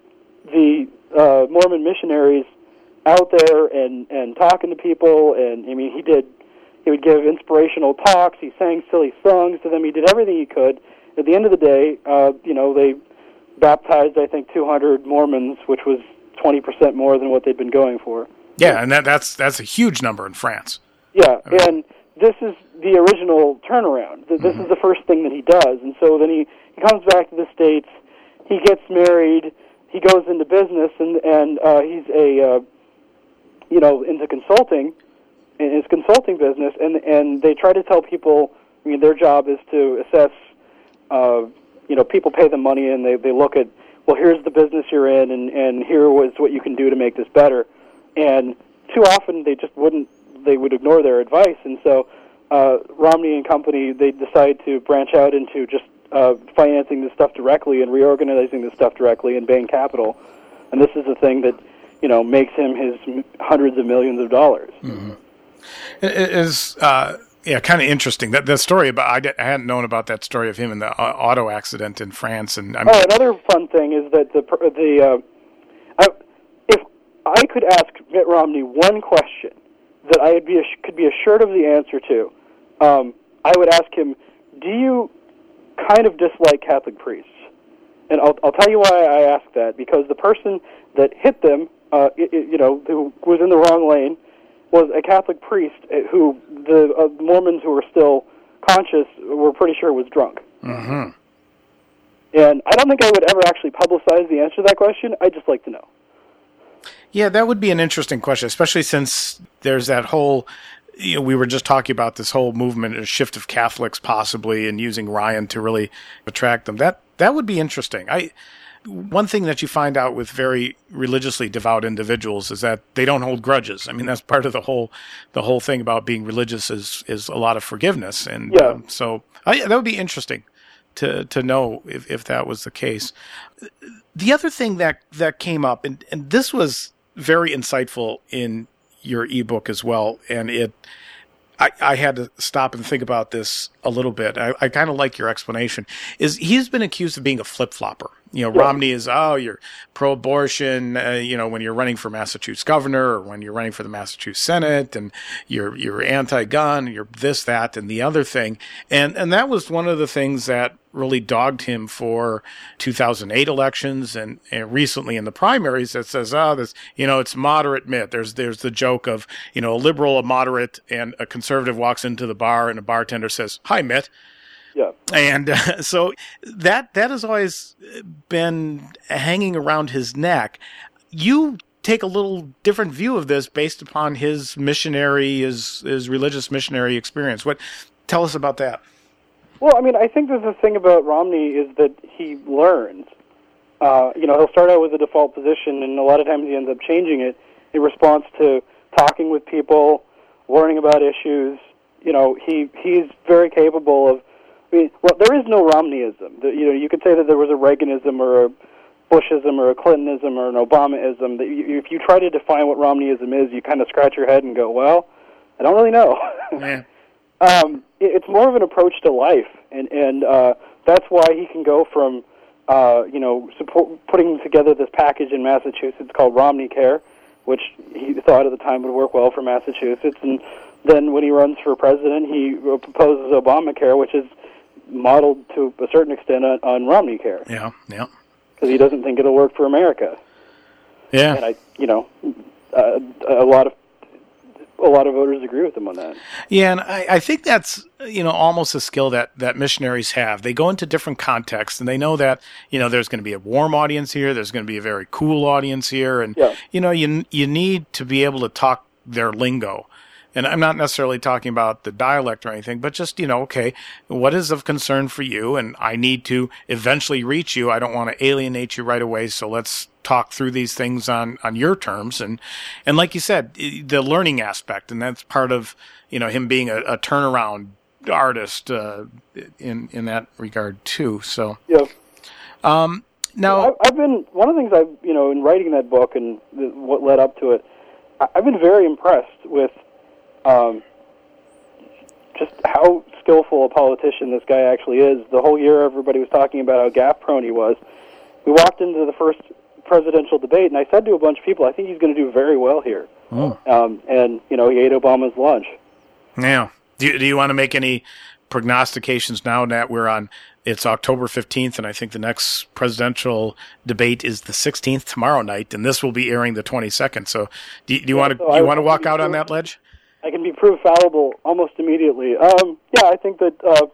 [SPEAKER 2] the uh, Mormon missionaries out there and, and talking to people. And, I mean, he did, he would give inspirational talks. He sang silly songs to them. He did everything he could. At the end of the day, uh, you know, they baptized, I think, two hundred Mormons, which was twenty percent more than what they'd been going for.
[SPEAKER 3] Yeah, and that, that's that's a huge number in France.
[SPEAKER 2] Yeah, I mean, and this is the original turnaround. This mm-hmm. is the first thing that he does. And so then he, he comes back to the States, he gets married, he goes into business, and, and uh, he's a, uh, you know, into consulting, in his consulting business, and, and they try to tell people, I mean, their job is to assess, uh, you know, people pay them money, and they, they look at, well, here's the business you're in, and, and here was what you can do to make this better. And too often they just wouldn't, they would ignore their advice. And so uh, Romney and company, they decide to branch out into just uh, financing this stuff directly and reorganizing this stuff directly in Bain Capital. And this is the thing that, you know, makes him his hundreds of millions of dollars.
[SPEAKER 3] Mm-hmm. It is, uh, yeah, kind of interesting. That the story about I, did, I hadn't known about that story of him in the uh, auto accident in France. And I mean,
[SPEAKER 2] oh, another fun thing is that the the uh, I, if I could ask Mitt Romney one question that I would be could be assured of the answer to, um, I would ask him, "Do you kind of dislike Catholic priests?" And I'll I'll tell you why I ask that, because the person that hit them, uh, it, it, you know, who was in the wrong lane, was a Catholic priest who the uh, Mormons who were still conscious were pretty sure was drunk.
[SPEAKER 3] Mm-hmm.
[SPEAKER 2] And I don't think I would ever actually publicize the answer to that question. I'd just like to know.
[SPEAKER 3] Yeah, that would be an interesting question, especially since there's that whole, you know, we were just talking about this whole movement, a shift of Catholics possibly, and using Ryan to really attract them. That that would be interesting. I One thing that you find out with very religiously devout individuals is that they don't hold grudges. I mean, that's part of the whole the whole thing about being religious is is a lot of forgiveness, and
[SPEAKER 2] yeah.
[SPEAKER 3] um, so I, that would be interesting to to know if, if that was the case. The other thing that that came up, and, and this was very insightful in your ebook as well, and it. I, I had to stop and think about this a little bit. I, I kind of like your explanation. Is he's been accused of being a flip-flopper. You know,
[SPEAKER 2] yeah.
[SPEAKER 3] Romney is, oh, you're pro-abortion, uh, you know, when you're running for Massachusetts governor or when you're running for the Massachusetts Senate, and you're you're anti-gun, you're this, that, and the other thing. And and that was one of the things that really dogged him for two thousand eight elections and, and recently in the primaries that says, oh, this, you know, it's moderate Mitt. There's there's the joke of, you know, a liberal, a moderate, and a conservative walks into the bar and a bartender says, hi, Mitt.
[SPEAKER 2] Yeah.
[SPEAKER 3] And uh, so that that has always been hanging around his neck. You take a little different view of this based upon his missionary, his his religious missionary experience. What? Tell us about that.
[SPEAKER 2] Well, I mean, I think that the thing about Romney is that he learns. Uh, you know, he'll start out with a default position, and a lot of times he ends up changing it in response to talking with people, learning about issues. You know, he he's very capable of. I mean, well, there is no Romneyism. The, you know, you could say that there was a Reaganism or a Bushism or a Clintonism or an Obamaism. That you, if you try to define what Romneyism is, you kind of scratch your head and go, "Well, I don't really know."
[SPEAKER 3] Yeah.
[SPEAKER 2] um, it, it's more of an approach to life, and and uh, that's why he can go from, uh, you know, support, putting together this package in Massachusetts called Romney Care, which he thought at the time would work well for Massachusetts, and then when he runs for president, he proposes Obamacare, which is modeled to a certain extent on, on Romney Care.
[SPEAKER 3] Yeah, yeah.
[SPEAKER 2] Because he doesn't think it'll work for America.
[SPEAKER 3] Yeah.
[SPEAKER 2] And I, you know, uh, a lot of a lot of voters agree with him on that.
[SPEAKER 3] Yeah, and I, I think that's, you know, almost a skill that, that missionaries have. They go into different contexts, and they know that, you know, there's going to be a warm audience here, there's going to be a very cool audience here, and,
[SPEAKER 2] yeah.
[SPEAKER 3] you know, you you need to be able to talk their lingo. And I'm not necessarily talking about the dialect or anything, but just, you know, okay, what is of concern for you? And I need to eventually reach you. I don't want to alienate you right away. So let's talk through these things on, on your terms. And, and like you said, the learning aspect, and that's part of, you know, him being a, a turnaround artist, uh, in, in that regard too. So,
[SPEAKER 2] yeah.
[SPEAKER 3] Um, now
[SPEAKER 2] I've, I've been, one of the things I've, you know, in writing that book and the, what led up to it, I've been very impressed with, Um, just how skillful a politician this guy actually is. The whole year everybody was talking about how gaffe-prone he was. We walked into the first presidential debate, and I said to a bunch of people, I think he's going to do very well here.
[SPEAKER 3] Oh.
[SPEAKER 2] Um, and, you know, he ate Obama's lunch.
[SPEAKER 3] Yeah. Do you, do you want to make any prognostications now that we're on, it's October fifteenth, and I think the next presidential debate is the sixteenth tomorrow night, and this will be airing the twenty-second. So do you, do you
[SPEAKER 2] yeah,
[SPEAKER 3] want to
[SPEAKER 2] so
[SPEAKER 3] you
[SPEAKER 2] I,
[SPEAKER 3] want to walk
[SPEAKER 2] I
[SPEAKER 3] out
[SPEAKER 2] prove,
[SPEAKER 3] on that ledge?
[SPEAKER 2] I can be proved fallible almost immediately. Um, yeah, I think that uh,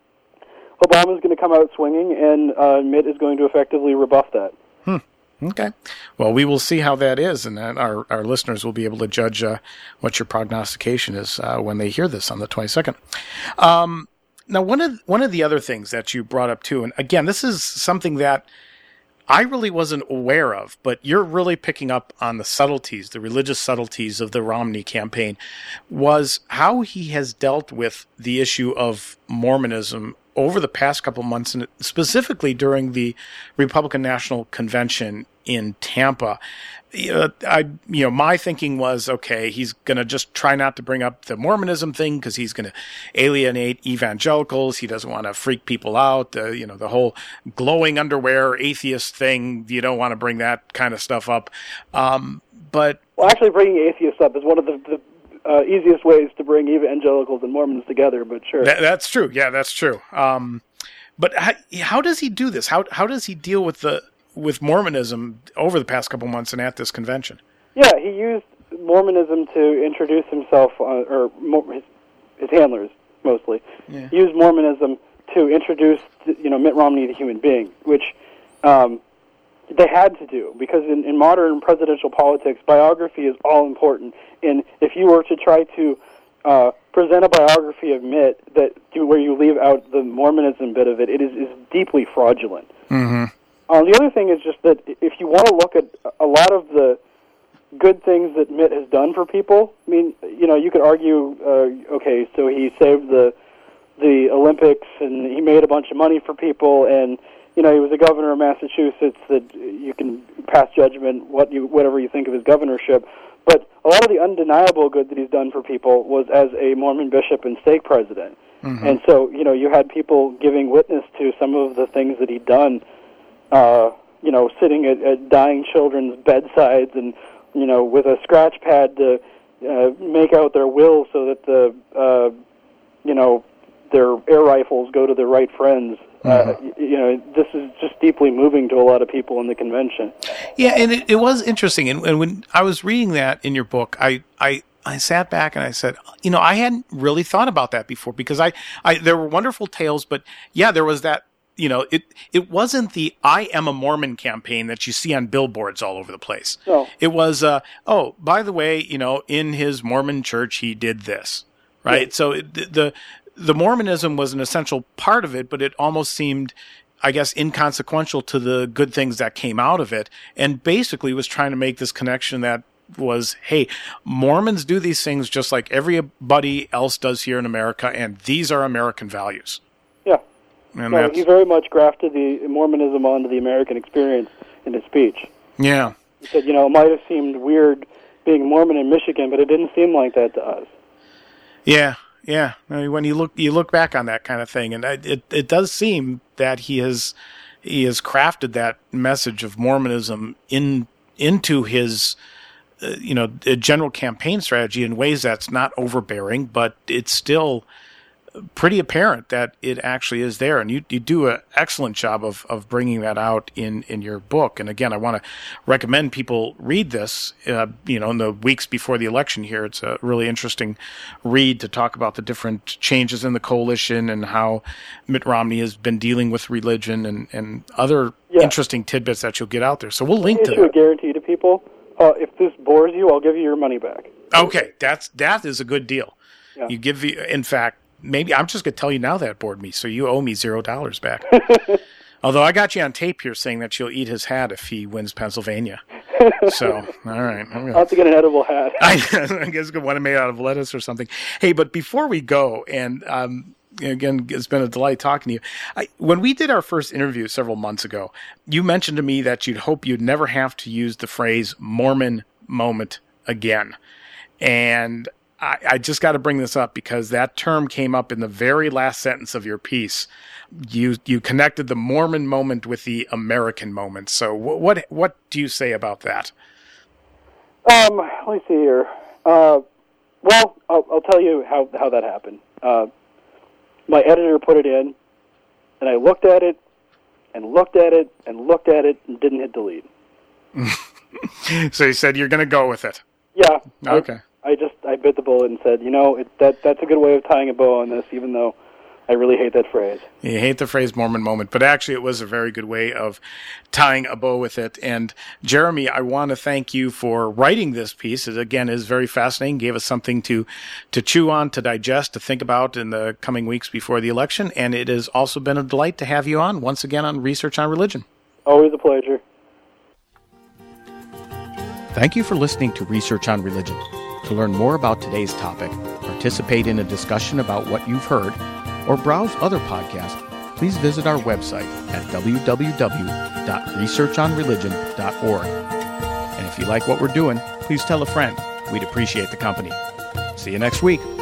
[SPEAKER 2] Obama's going to come out swinging, and uh, Mitt is going to effectively rebuff that.
[SPEAKER 3] Hmm. Okay. Well, we will see how that is, and then our, our listeners will be able to judge uh, what your prognostication is uh, when they hear this on the twenty-second. Um, now, one of one of the other things that you brought up too, and again, this is something that I really wasn't aware of, but you're really picking up on the subtleties, the religious subtleties of the Romney campaign, was how he has dealt with the issue of Mormonism over the past couple months, and specifically during the Republican National Convention in Tampa. Uh, I, you know, my thinking was, okay, he's going to just try not to bring up the Mormonism thing because he's going to alienate evangelicals. He doesn't want to freak people out. The, you know, the whole glowing underwear atheist thing. You don't want to bring that kind of stuff up. Um, but
[SPEAKER 2] well, actually, bringing atheists up is one of the, the uh, easiest ways to bring evangelicals and Mormons together. But sure,
[SPEAKER 3] that, that's true. Yeah, that's true. Um, but how, how does he do this? How how does he deal with the with Mormonism over the past couple months and at this convention?
[SPEAKER 2] Yeah, he used Mormonism to introduce himself, uh, or his, his handlers mostly, yeah. used Mormonism to introduce, you know, Mitt Romney the human being, which um, they had to do, because in, in modern presidential politics, biography is all important. And if you were to try to uh, present a biography of Mitt that where you leave out the Mormonism bit of it, it is, is deeply fraudulent.
[SPEAKER 3] Mm-hmm.
[SPEAKER 2] Uh, the other thing is just that if you want to look at a lot of the good things that Mitt has done for people, I mean, you know, you could argue, uh, okay, so he saved the the Olympics and he made a bunch of money for people, and you know, he was the governor of Massachusetts. That you can pass judgment what you whatever you think of his governorship, but a lot of the undeniable good that he's done for people was as a Mormon bishop and stake president, mm-hmm. and so you know, you had people giving witness to some of the things that he'd done. Uh, you know, sitting at, at dying children's bedsides and, you know, with a scratch pad to uh, make out their will so that the, uh, you know, their air rifles go to their right friends. Mm-hmm. Uh, you know, this is just deeply moving to a lot of people in the convention.
[SPEAKER 3] Yeah, and it, it was interesting. And, and when I was reading that in your book, I, I, I sat back and I said, you know, I hadn't really thought about that before, because I, I there were wonderful tales, but yeah, there was that. You know, it it wasn't the I am a Mormon campaign that you see on billboards all over the place.
[SPEAKER 2] No.
[SPEAKER 3] It was, uh, oh, by the way, you know, in his Mormon church, he did this, right? Yeah. So it, the the Mormonism was an essential part of it, but it almost seemed, I guess, inconsequential to the good things that came out of it, and basically was trying to make this connection that was, hey, Mormons do these things just like everybody else does here in America, and these are American values.
[SPEAKER 2] Yeah.
[SPEAKER 3] And
[SPEAKER 2] so he very much grafted the Mormonism onto the American experience in his speech.
[SPEAKER 3] Yeah.
[SPEAKER 2] He said, you know, it might have seemed weird being Mormon in Michigan, but it didn't seem like that to us.
[SPEAKER 3] Yeah, yeah. I mean, when you look you look back on that kind of thing, and it it does seem that he has he has crafted that message of Mormonism in into his uh, you know general campaign strategy in ways that's not overbearing, but it's still pretty apparent that it actually is there, and you you do an excellent job of, of bringing that out in, in your book. And again, I want to recommend people read this. Uh, you know, in the weeks before the election here, it's a really interesting read to talk about the different changes in the coalition and how Mitt Romney has been dealing with religion and and other yeah. interesting tidbits that you'll get out there. So we'll link to
[SPEAKER 2] that. Issue a guarantee to people. Uh, if this bores you, I'll give you your money back.
[SPEAKER 3] Okay, that's that is a good deal.
[SPEAKER 2] Yeah.
[SPEAKER 3] You give you, in fact. Maybe I'm just going to tell you now that it bored me, so you owe me zero dollars back. Although I got you on tape here saying that you'll eat his hat if he wins Pennsylvania. So, all right.
[SPEAKER 2] I'll have to get an edible hat.
[SPEAKER 3] I, I guess one made out of lettuce or something. Hey, but before we go, and um, again, it's been a delight talking to you. I, when we did our first interview several months ago, you mentioned to me that you'd hope you'd never have to use the phrase Mormon moment again. And I, I just got to bring this up because that term came up in the very last sentence of your piece. You you connected the Mormon moment with the American moment. So what what, what do you say about that?
[SPEAKER 2] Um, let me see here. Uh, well, I'll, I'll tell you how, how that happened. Uh, my editor put it in, and I looked at it, and looked at it, and looked at it, and didn't hit delete.
[SPEAKER 3] So you said you're going to go with it.
[SPEAKER 2] Yeah.
[SPEAKER 3] Okay.
[SPEAKER 2] I, I just I bit the bullet and said, you know, it, that that's a good way of tying a bow on this, even though I really hate that phrase.
[SPEAKER 3] You hate the phrase Mormon moment, but actually it was a very good way of tying a bow with it. And Jeremy, I want to thank you for writing this piece. It, again, is very fascinating. Gave us something to, to chew on, to digest, to think about in the coming weeks before the election. And it has also been a delight to have you on once again on Research on Religion.
[SPEAKER 2] Always a pleasure.
[SPEAKER 1] Thank you for listening to Research on Religion. To learn more about today's topic, participate in a discussion about what you've heard,
[SPEAKER 3] or browse other podcasts, please visit our website at w w w dot research on religion dot org. And if you like what we're doing, please tell a friend. We'd appreciate the company. See you next week.